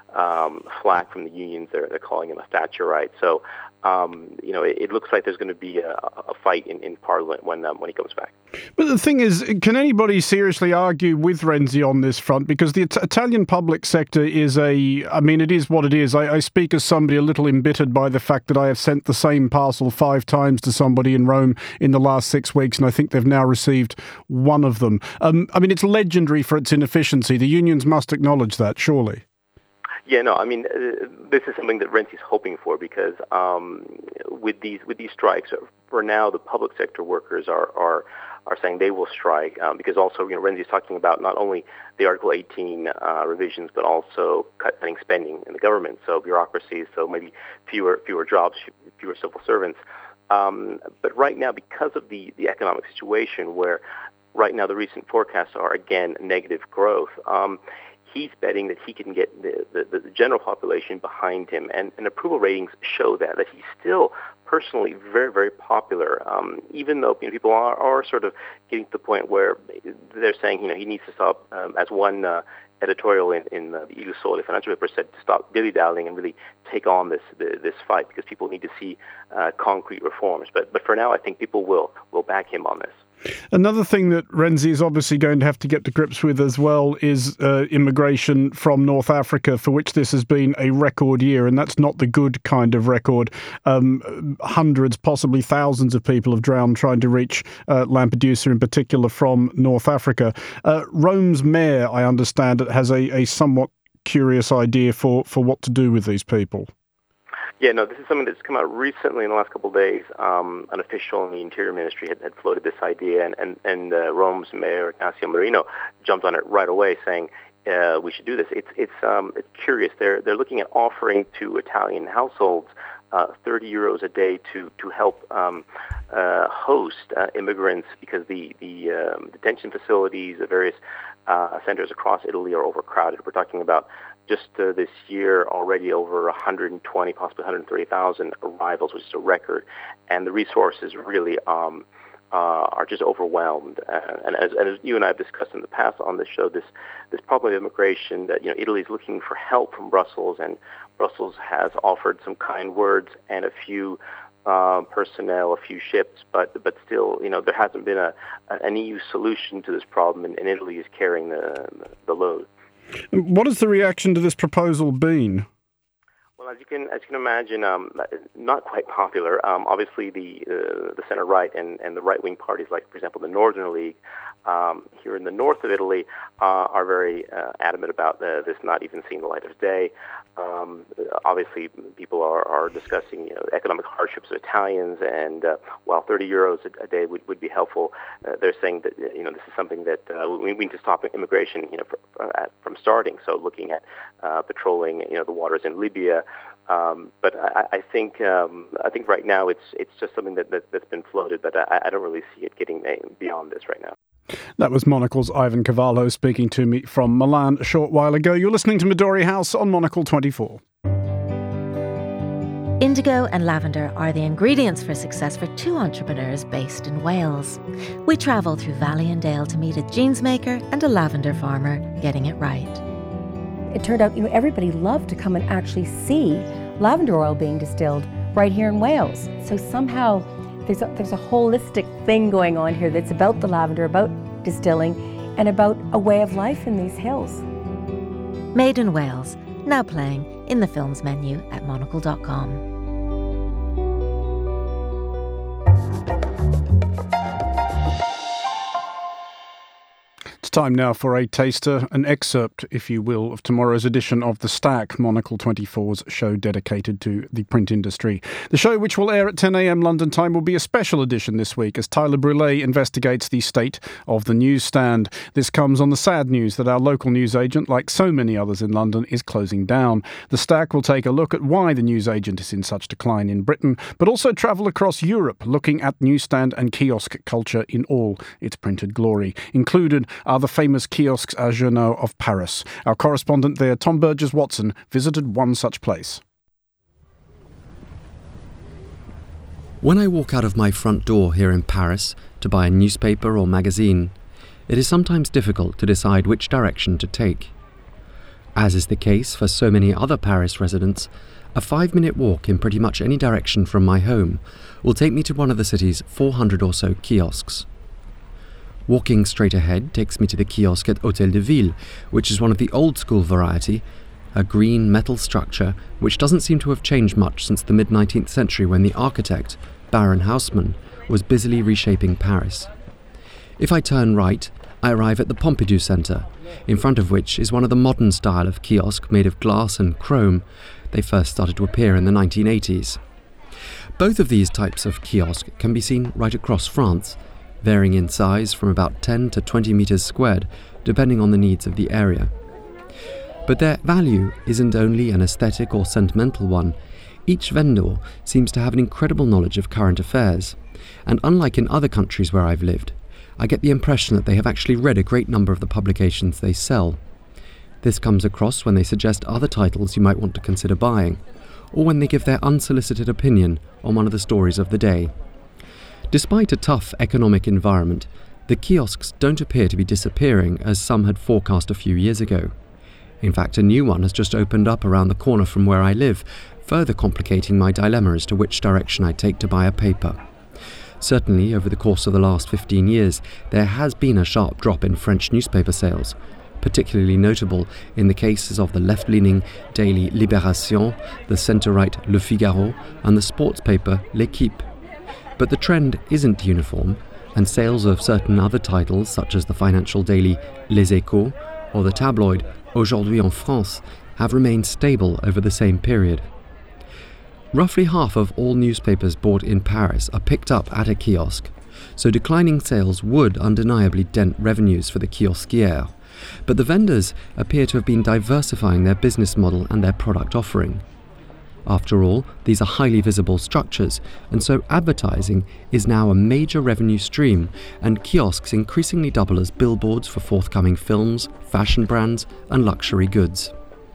Speaker 22: um, flack from the unions. They're, they're calling him a Thatcherite. So, um, you know, it, it looks like there's going to be a, a fight in, in Parliament when um, when he comes back.
Speaker 1: But the thing is, can anybody seriously argue with Renzi on this front? Because the it- Italian public sector is a, I mean, it is what it is. I, I speak as somebody a little embittered by the fact that I have sent the same parcel five times to somebody in Rome in the last six weeks, and I think they've now received one of them. Um, I mean, it's legendary for its inefficiency. The unions must acknowledge that, surely.
Speaker 22: Yeah, no, I mean, uh, this is something that Renzi's hoping for because um, with these with these strikes, for now, the public sector workers are are, are saying they will strike um, because also, you know, Renzi's talking about not only the Article eighteen uh, revisions, but also cutting spending in the government, so bureaucracy, so maybe fewer fewer jobs, fewer civil servants. Um, but right now, because of the, the economic situation where right now the recent forecasts are, again, negative growth, um, he's betting that he can get the, the, the general population behind him. And, and approval ratings show that, that he's still personally very, very popular, um, even though you know, people are, are sort of getting to the point where they're saying, you know, he needs to stop, um, as one uh, editorial in, in uh, the Il Sole, the financial paper, said, to stop dilly-dallying and really take on this the, this fight because people need to see uh, concrete reforms. But but for now, I think people will will back him on this.
Speaker 1: Another thing that Renzi is obviously going to have to get to grips with as well is uh, immigration from North Africa, for which this has been a record year, and that's not the good kind of record. Um, hundreds, possibly thousands of people have drowned trying to reach uh, Lampedusa, in particular from North Africa. Uh, Rome's mayor, I understand, has a, a somewhat curious idea for, for what to do with these people.
Speaker 22: Yeah, no, this is something that's come out recently in the last couple of days. Um, an official in the Interior Ministry had, had floated this idea, and, and, and uh, Rome's mayor, Ignacio Marino, jumped on it right away, saying uh, we should do this. It's it's um, it's curious. They're they're looking at offering to Italian households uh, thirty euros a day to to help um, uh, host uh, immigrants because the the um, detention facilities, the various uh, centers across Italy are overcrowded. We're talking about just uh, this year already over one hundred twenty, possibly one hundred thirty thousand arrivals, which is a record, and the resources really um, uh, are just overwhelmed. Uh, and, as, and as you and I have discussed in the past on this show, this this problem of immigration, that you know Italy is looking for help from Brussels, and Brussels has offered some kind words and a few uh, personnel, a few ships, but but still, you know, there hasn't been a an E U solution to this problem, and, and Italy is carrying the the load.
Speaker 1: What has the reaction to this proposal been?
Speaker 22: Well, as you can as you can imagine, um, not quite popular. Um, obviously, the uh, the center right and, and the right wing parties, like for example the Northern League, um, here in the north of Italy, uh, are very uh, adamant about uh, this not even seeing the light of day. Um, obviously, people are, are discussing you know economic hardships of Italians, and uh, while thirty euros a, a day would, would be helpful, uh, they're saying that you know this is something that uh, we, we need to stop immigration you know from, uh, from starting. So looking at uh, patrolling you know the waters in Libya. Um, but I, I think um, I think right now it's it's just something that, that that's been floated, but I, I don't really see it getting beyond this right now.
Speaker 1: That was Monocle's Ivan Cavallo speaking to me from Milan a short while ago. You're listening to Midori House on Monocle twenty-four.
Speaker 2: Indigo and lavender are the ingredients for success for two entrepreneurs based in Wales. We travel through valley and dale to meet a jeans maker and a lavender farmer getting it right.
Speaker 4: It turned out, you know, everybody loved to come and actually see lavender oil being distilled right here in Wales. So somehow there's a, there's a holistic thing going on here that's about the lavender, about distilling, and about a way of life in these hills.
Speaker 2: Made in Wales, now playing in the films menu at monocle dot com.
Speaker 1: It's time now for a taster, an excerpt, if you will, of tomorrow's edition of The Stack, Monocle twenty-four's show dedicated to the print industry. The show, which will air at ten a.m. London time, will be a special edition this week as Tyler Brûlé investigates the state of the newsstand. This comes on the sad news that our local newsagent, like so many others in London, is closing down. The Stack will take a look at why the newsagent is in such decline in Britain, but also travel across Europe, looking at newsstand and kiosk culture in all its printed glory. Included are the famous kiosks à journaux of Paris. Our correspondent there, Tom Burgess-Watson, visited one such place.
Speaker 23: When I walk out of my front door here in Paris to buy a newspaper or magazine, it is sometimes difficult to decide which direction to take. As is the case for so many other Paris residents, a five-minute walk in pretty much any direction from my home will take me to one of the city's four hundred or so kiosks. Walking straight ahead takes me to the kiosk at Hôtel de Ville, which is one of the old-school variety, a green metal structure which doesn't seem to have changed much since the mid-nineteenth century when the architect, Baron Haussmann, was busily reshaping Paris. If I turn right, I arrive at the Pompidou Centre, in front of which is one of the modern style of kiosk made of glass and chrome. They first started to appear in the nineteen eighties. Both of these types of kiosk can be seen right across France, varying in size from about ten to twenty metres squared, depending on the needs of the area. But their value isn't only an aesthetic or sentimental one. Each vendor seems to have an incredible knowledge of current affairs, and unlike in other countries where I've lived, I get the impression that they have actually read a great number of the publications they sell. This comes across when they suggest other titles you might want to consider buying, or when they give their unsolicited opinion on one of the stories of the day. Despite a tough economic environment, the kiosks don't appear to be disappearing as some had forecast a few years ago. In fact, a new one has just opened up around the corner from where I live, further complicating my dilemma as to which direction I take to buy a paper. Certainly, over the course of the last fifteen years, there has been a sharp drop in French newspaper sales, particularly notable in the cases of the left-leaning daily Libération, the centre-right Le Figaro, and the sports paper L'Équipe. But the trend isn't uniform, and sales of certain other titles, such as the financial daily Les Échos or the tabloid Aujourd'hui en France, have remained stable over the same period. Roughly half of all newspapers bought in Paris are picked up at a kiosk, so declining sales would undeniably dent revenues for the kiosquière. But the vendors appear to have been diversifying their business model and their product offering. After all, these are highly visible structures, and so advertising is now a major revenue stream, and kiosks increasingly double as billboards for forthcoming films, fashion brands, and luxury goods.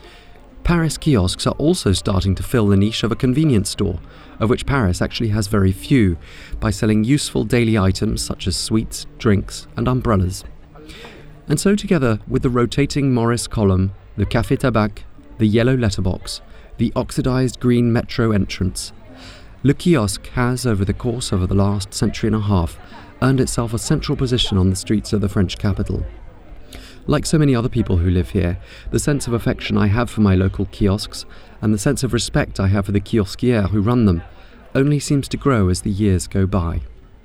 Speaker 23: Paris kiosks are also starting to fill the niche of a convenience store, of which Paris actually has very few, by selling useful daily items such as sweets, drinks, and umbrellas. And so, together with the rotating Morris column, the Café Tabac, the yellow letterbox, the oxidized green metro entrance, Le Kiosque has, over the course of the last century and a half, earned itself a central position on the streets of the French capital. Like so many other people who live here, the sense of affection I have for my local kiosks and the sense of respect I have for the kiosquières who run them only seems to grow as the years go by.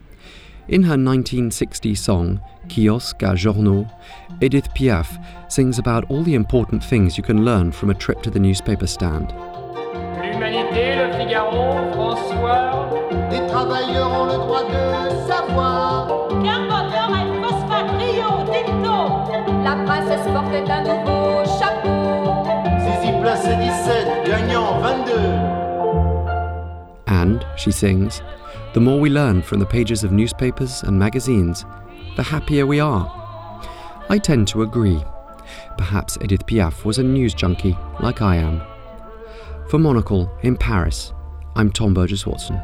Speaker 23: In her nineteen sixty song, Kiosque à Journaux, Edith Piaf sings about all the important things you can learn from a trip to the newspaper stand.
Speaker 8: L'humanité, le Figaro, François.
Speaker 14: Les travailleurs ont le droit de savoir
Speaker 8: qu'un bonheur est phosphate Rio Tinto.
Speaker 14: La princesse portait un nouveau chapeau. Zizi place dix-sept, gagnant vingt-deux.
Speaker 23: And, she sings, the more we learn from the pages of newspapers and magazines, the happier we are. I tend to agree. Perhaps Edith Piaf was a news junkie, like I am. For Monocle, in Paris, I'm Tom Burgess-Watson.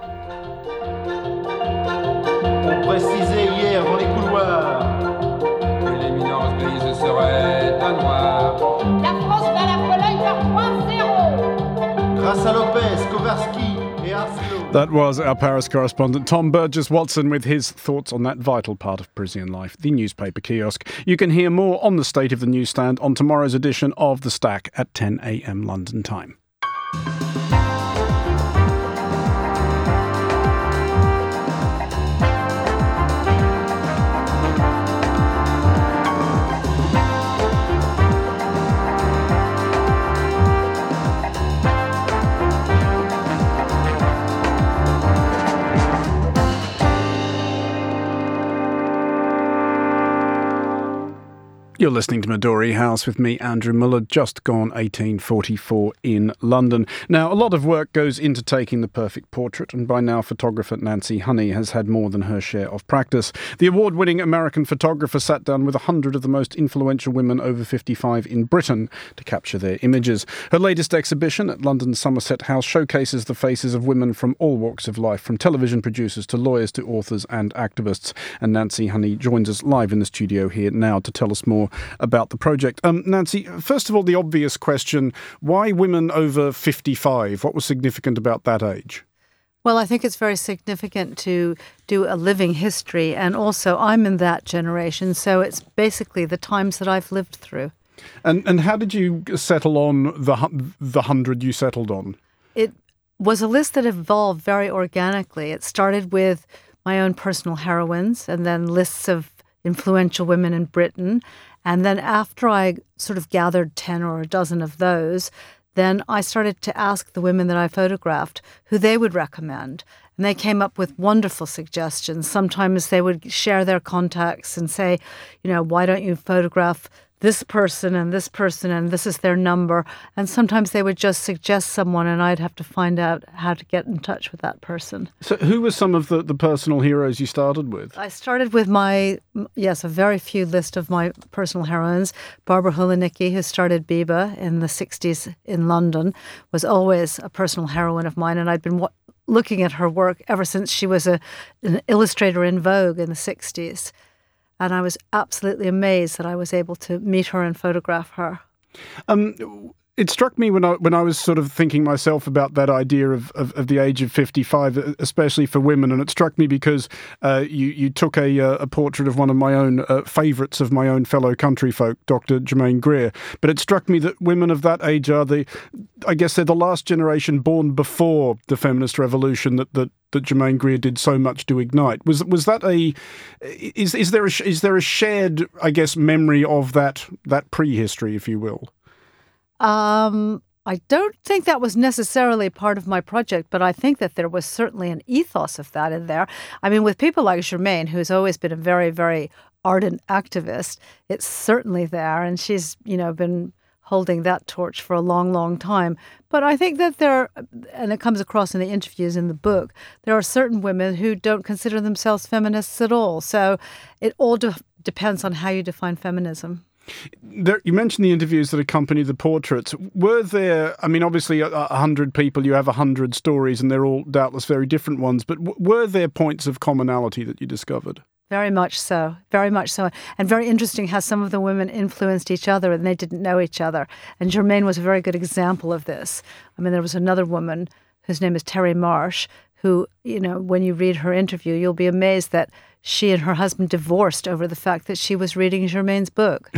Speaker 14: On précisait hier dans les couloirs
Speaker 8: que l'éminence grise serait un noir.
Speaker 14: La France bat la Pologne par trois zéro. Grâce à Lopez, Kowarski et Arcelot.
Speaker 1: That was our Paris correspondent Tom Burgess-Watson with his thoughts on that vital part of Parisian life, the newspaper kiosk. You can hear more on the state of the newsstand on tomorrow's edition of The Stack at ten a.m. London time. You're listening to Midori House with me, Andrew Muller, just gone eighteen forty-four in London. Now, a lot of work goes into taking the perfect portrait, and by now photographer Nancy Honey has had more than her share of practice. The award-winning American photographer sat down with a hundred of the most influential women over fifty-five in Britain to capture their images. Her latest exhibition at London's Somerset House showcases the faces of women from all walks of life, from television producers to lawyers to authors and activists. And Nancy Honey joins us live in the studio here now to tell us more. more about the project. Um, Nancy, first of all, the obvious question, why women over fifty-five? What was significant about that age?
Speaker 6: Well, I think it's very significant to do a living history, and also I'm in that generation, so it's basically the times that I've lived through.
Speaker 1: And and how did you settle on the the hundred you settled on?
Speaker 6: It was a list that evolved very organically. It started with my own personal heroines, and then lists of influential women in Britain, and then after I sort of gathered ten or a dozen of those, then I started to ask the women that I photographed who they would recommend. And they came up with wonderful suggestions. Sometimes they would share their contacts and say, you know, why don't you photograph this person and this person and this is their number. And sometimes they would just suggest someone and I'd have to find out how to get in touch with that person.
Speaker 1: So who were some of the, the personal heroes you started with?
Speaker 6: I started with my, yes, a very few list of my personal heroines. Barbara Hulanicki, who started Biba in the sixties in London, was always a personal heroine of mine. And I'd been wa- looking at her work ever since she was a, an illustrator in Vogue in the sixties. And I was absolutely amazed that I was able to meet her and photograph her.
Speaker 1: Um, it struck me when I when I was sort of thinking myself about that idea of, of, of the age of fifty-five, especially for women, and it struck me because uh, you you took a uh, a portrait of one of my own uh, favourites of my own fellow country folk, Doctor Germaine Greer. But it struck me that women of that age are the, I guess they're the last generation born before the feminist revolution that that. that Germaine Greer did so much to ignite. Was was that a is is there a is there a shared, I guess, memory of that that prehistory, if you will?
Speaker 6: Um, I don't think that was necessarily part of my project, but I think that there was certainly an ethos of that in there. I mean, with people like Germaine, who's always been a very, very ardent activist, it's certainly there, and she's, you know, been holding that torch for a long, long time. But I think that there, and it comes across in the interviews in the book, there are certain women who don't consider themselves feminists at all. So it all de- depends on how you define feminism.
Speaker 1: There, you mentioned the interviews that accompany the portraits. Were there, I mean, obviously a, a hundred people, you have a hundred stories, and they're all doubtless very different ones, but w- were there points of commonality that you discovered?
Speaker 6: Very much so, very much so. And very interesting how some of the women influenced each other and they didn't know each other. And Germaine was a very good example of this. I mean, there was another woman whose name is Terry Marsh, who, you know, when you read her interview, you'll be amazed that she and her husband divorced over the fact that she was reading Germaine's book.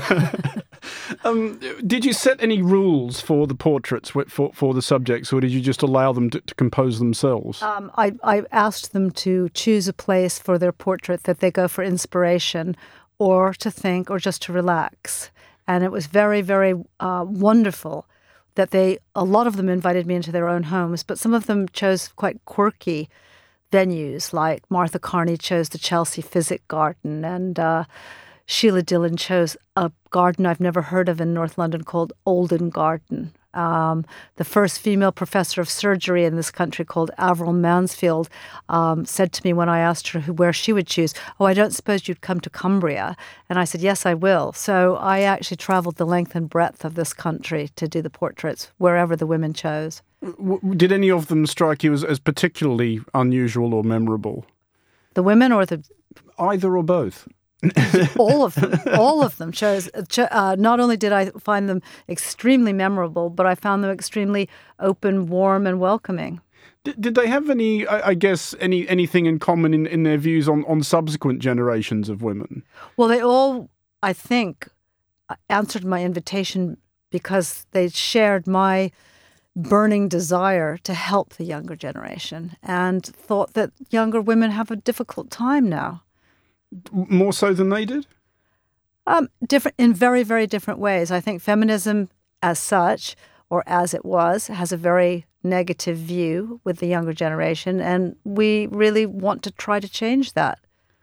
Speaker 1: um, did you set any rules for the portraits for, for the subjects, or did you just allow them to, to compose themselves?
Speaker 6: Um, I, I asked them to choose a place for their portrait that they go for inspiration or to think or just to relax. And it was very, very uh, wonderful that they, a lot of them invited me into their own homes, but some of them chose quite quirky venues, like Martha Carney chose the Chelsea Physic Garden, and uh, Sheila Dillon chose a garden I've never heard of in North London called Olden Garden. Um, the first female professor of surgery in this country, called Avril Mansfield, um, said to me when I asked her who, where she would choose, "Oh, I don't suppose you'd come to Cumbria?" And I said, "Yes, I will." So I actually travelled the length and breadth of this country to do the portraits, wherever the women chose.
Speaker 1: Did any of them strike you as, as particularly unusual or memorable?
Speaker 6: The women or the...
Speaker 1: Either or both?
Speaker 6: all of them, all of them chose. Uh, not only did I find them extremely memorable, but I found them extremely open, warm, and welcoming.
Speaker 1: Did, did they have any, I, I guess, any anything in common in, in their views on, on subsequent generations of women?
Speaker 6: Well, they all, I think, answered my invitation because they shared my burning desire to help the younger generation and thought that younger women have a difficult time now.
Speaker 1: More so than they did?
Speaker 6: Um, different in very, very different ways. I think feminism as such, or as it was, has a very negative view with the younger generation, and we really want to try to change that.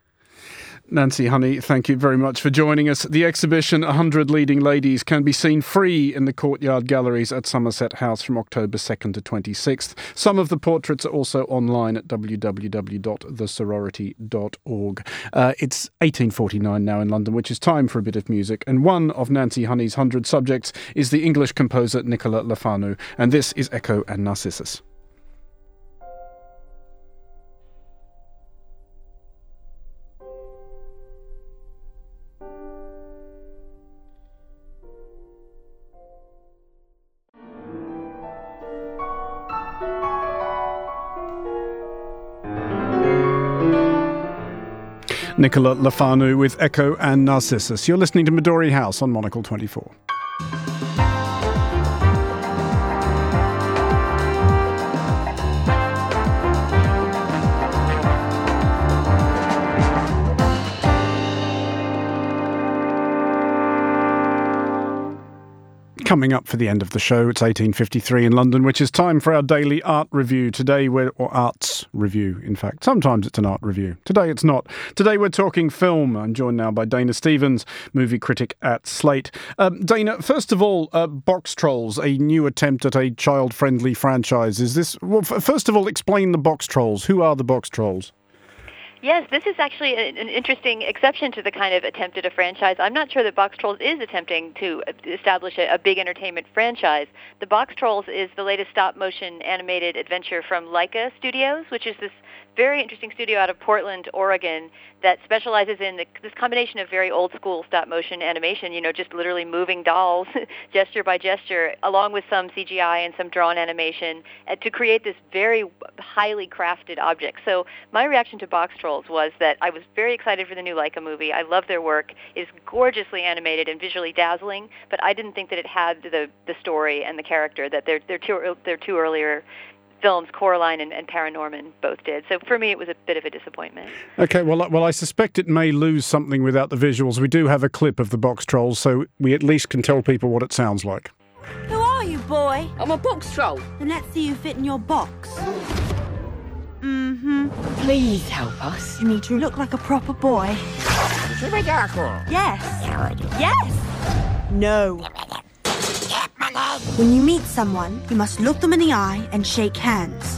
Speaker 1: Nancy Honey, thank you very much for joining us. The exhibition one hundred Leading Ladies can be seen free in the Courtyard Galleries at Somerset House from October second to twenty-sixth. Some of the portraits are also online at w w w dot the sorority dot org. Uh, it's eighteen forty-nine now in London, which is time for a bit of music. And one of Nancy Honey's one hundred subjects is the English composer Nicola Lefanu. And this is Echo and Narcissus. Nicola Lafanu with Echo and Narcissus. You're listening to Midori House on Monocle twenty-four. Coming up for the end of the show, it's eighteen fifty-three in London, which is time for our daily art review. Today we're, or arts review, in fact. Sometimes it's an art review. Today it's not. Today we're talking film. I'm joined now by Dana Stevens, movie critic at Slate. Um, Dana, first of all, uh, Box Trolls, a new attempt at a child-friendly franchise. Is this, well, f- first of all, explain the Box Trolls. Who are the Box Trolls?
Speaker 15: Yes, this is actually an interesting exception to the kind of attempt at a franchise. I'm not sure that Box Trolls is attempting to establish a, a big entertainment franchise. The Box Trolls is the latest stop-motion animated adventure from Laika Studios, which is this very interesting studio out of Portland, Oregon, that specializes in the, this combination of very old-school stop-motion animation, you know, just literally moving dolls gesture by gesture, along with some C G I and some drawn animation, uh, to create this very highly crafted object. So my reaction to Box Trolls was that I was very excited for the new Laika movie. I love their work. It's gorgeously animated and visually dazzling, but I didn't think that it had the the story and the character that their their two their two earlier films, Coraline and, and Paranorman, both did. So for me, it was a bit of a disappointment.
Speaker 1: Okay, well, well, I suspect it may lose something without the visuals. We do have a clip of the Box Trolls, so we at least can tell people what it sounds like.
Speaker 17: Who are you, boy?
Speaker 18: I'm a box troll.
Speaker 17: Then let's see you fit in your box. Mm-hmm.
Speaker 18: Please help us.
Speaker 17: You need to look like a proper boy. Yes. Yes. No. When you meet someone, you must look them in the eye and shake hands.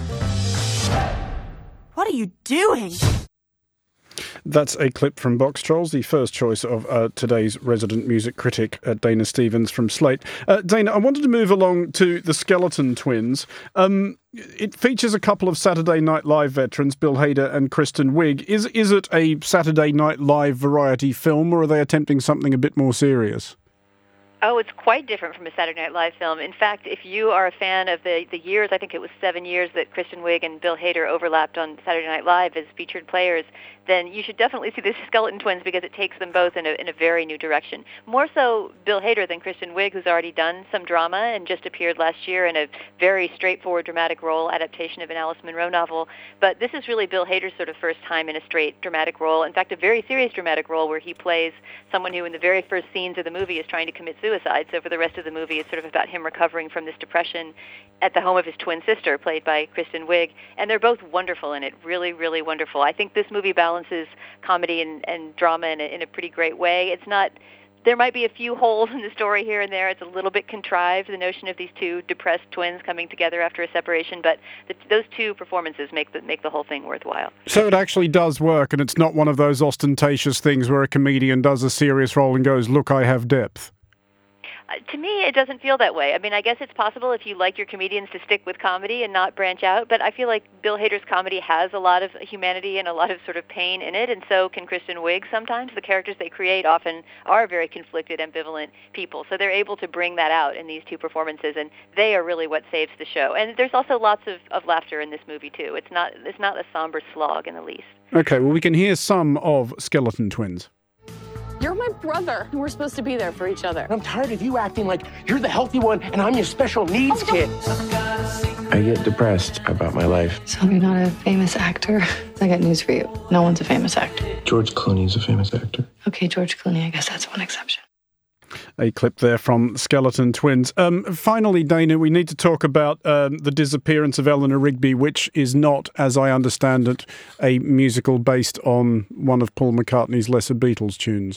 Speaker 17: What are you doing?
Speaker 1: That's a clip from Box Trolls, the first choice of uh, today's resident music critic, uh, Dana Stevens from Slate. Uh, Dana, I wanted to move along to The Skeleton Twins. Um, it features a couple of Saturday Night Live veterans, Bill Hader and Kristen Wiig. Is, is it a Saturday Night Live variety film, or are they attempting something a bit more serious?
Speaker 15: Oh, it's quite different from a Saturday Night Live film. In fact, if you are a fan of the, the years, I think it was seven years that Kristen Wiig and Bill Hader overlapped on Saturday Night Live as featured players, then you should definitely see the Skeleton Twins because it takes them both in a, in a very new direction. More so Bill Hader than Kristen Wiig, who's already done some drama and just appeared last year in a very straightforward dramatic role adaptation of an Alice Munro novel. But this is really Bill Hader's sort of first time in a straight dramatic role. In fact, a very serious dramatic role where he plays someone who in the very first scenes of the movie is trying to commit suicide. So for the rest of the movie, it's sort of about him recovering from this depression at the home of his twin sister, played by Kristen Wiig. And they're both wonderful in it, really, really wonderful. I think this movie balances comedy and, and drama in a, in a pretty great way. It's not, there might be a few holes in the story here and there. It's a little bit contrived, the notion of these two depressed twins coming together after a separation, but the, those two performances make the, make the whole thing worthwhile.
Speaker 1: So it actually does work, and it's not one of those ostentatious things where a comedian does a serious role and goes, look, I have depth.
Speaker 15: Uh, to me, it doesn't feel that way. I mean, I guess it's possible if you like your comedians to stick with comedy and not branch out, but I feel like Bill Hader's comedy has a lot of humanity and a lot of sort of pain in it, and so can Kristen Wiig sometimes. The characters they create often are very conflicted, ambivalent people, so they're able to bring that out in these two performances, and they are really what saves the show. And there's also lots of, of laughter in this movie, too. It's not, it's not a somber slog in the least.
Speaker 1: Okay, well, we can hear some of Skeleton Twins.
Speaker 18: You're my brother. We're supposed to be there for each other. I'm tired of you acting like you're the healthy one and I'm your special needs oh, kid.
Speaker 21: I get depressed about my life.
Speaker 19: So you're not a famous actor? I got news for you. No one's a famous actor.
Speaker 21: George Clooney's a famous actor.
Speaker 19: Okay, George Clooney, I guess that's one exception.
Speaker 1: A clip there from Skeleton Twins. Um, finally, Dana, we need to talk about um, the disappearance of Eleanor Rigby, which is not, as I understand it, a musical based on one of Paul McCartney's lesser Beatles tunes.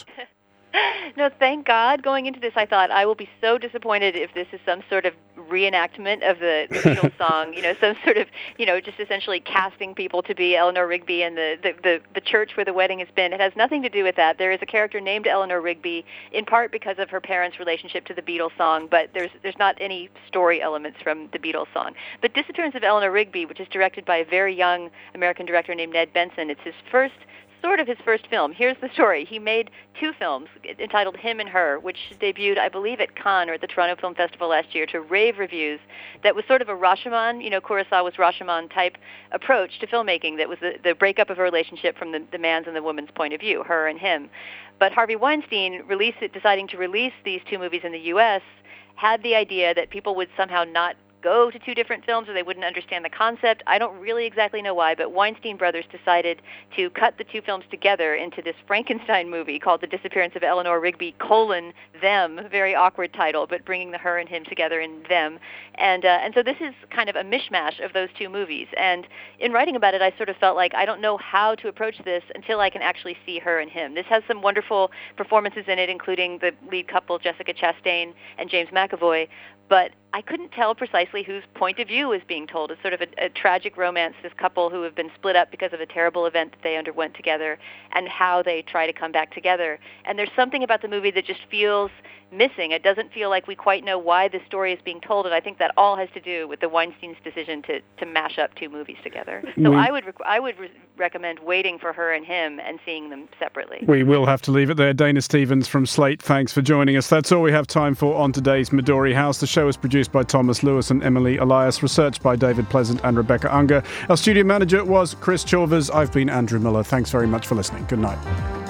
Speaker 15: No, thank God. Going into this, I thought, I will be so disappointed if this is some sort of reenactment of the, the Beatles song, you know, some sort of, you know, just essentially casting people to be Eleanor Rigby and the, the, the, the church where the wedding has been. It has nothing to do with that. There is a character named Eleanor Rigby, in part because of her parents' relationship to the Beatles song, but there's there's not any story elements from the Beatles song. But Disappearance of Eleanor Rigby, which is directed by a very young American director named Ned Benson, it's his first sort of his first film. Here's the story. He made two films entitled Him and Her, which debuted, I believe, at Cannes or at the Toronto Film Festival last year to rave reviews. That was sort of a Rashomon, you know, Kurosawa's Rashomon-type approach to filmmaking that was the, the breakup of a relationship from the, the man's and the woman's point of view, her and him. But Harvey Weinstein, released it, deciding to release these two movies in the U S, had the idea that people would somehow not go to two different films or they wouldn't understand the concept. I don't really exactly know why, but Weinstein Brothers decided to cut the two films together into this Frankenstein movie called The Disappearance of Eleanor Rigby, colon, them, very awkward title, but bringing the her and him together in them. And uh, and so this is kind of a mishmash of those two movies. And in writing about it, I sort of felt like I don't know how to approach this until I can actually see her and him. This has some wonderful performances in it, including the lead couple, Jessica Chastain and James McAvoy, but I couldn't tell precisely whose point of view is being told. It's sort of a, a tragic romance, this couple who have been split up because of a terrible event that they underwent together, and how they try to come back together. And there's something about the movie that just feels missing. It doesn't feel like we quite know why the story is being told, and I think that all has to do with the Weinstein's decision to, to mash up two movies together. So
Speaker 1: we,
Speaker 15: I would rec- I would re- recommend waiting for her and him and seeing them separately.
Speaker 1: We will have to leave it there. Dana Stevens from Slate, thanks for joining us. That's all we have time for on today's Midori House. The show is produced by Thomas Lewis and Emily Elias, researched by David Pleasant and Rebecca Unger. Our studio manager was Chris Chilvers. I've been Andrew Miller. Thanks very much for listening. Good night.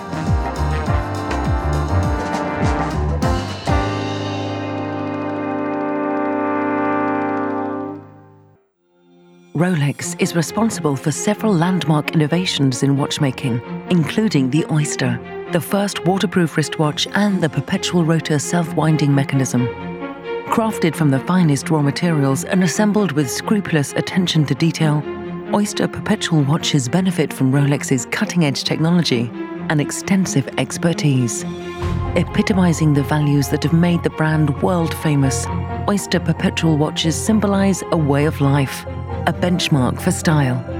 Speaker 11: Rolex is responsible for several landmark innovations in watchmaking, including the Oyster, the first waterproof wristwatch, and the perpetual rotor self-winding mechanism. Crafted from the finest raw materials and assembled with scrupulous attention to detail, Oyster perpetual watches benefit from Rolex's cutting-edge technology and extensive expertise. Epitomizing the values that have made the brand world-famous, Oyster perpetual watches symbolize a way of life, a benchmark for style.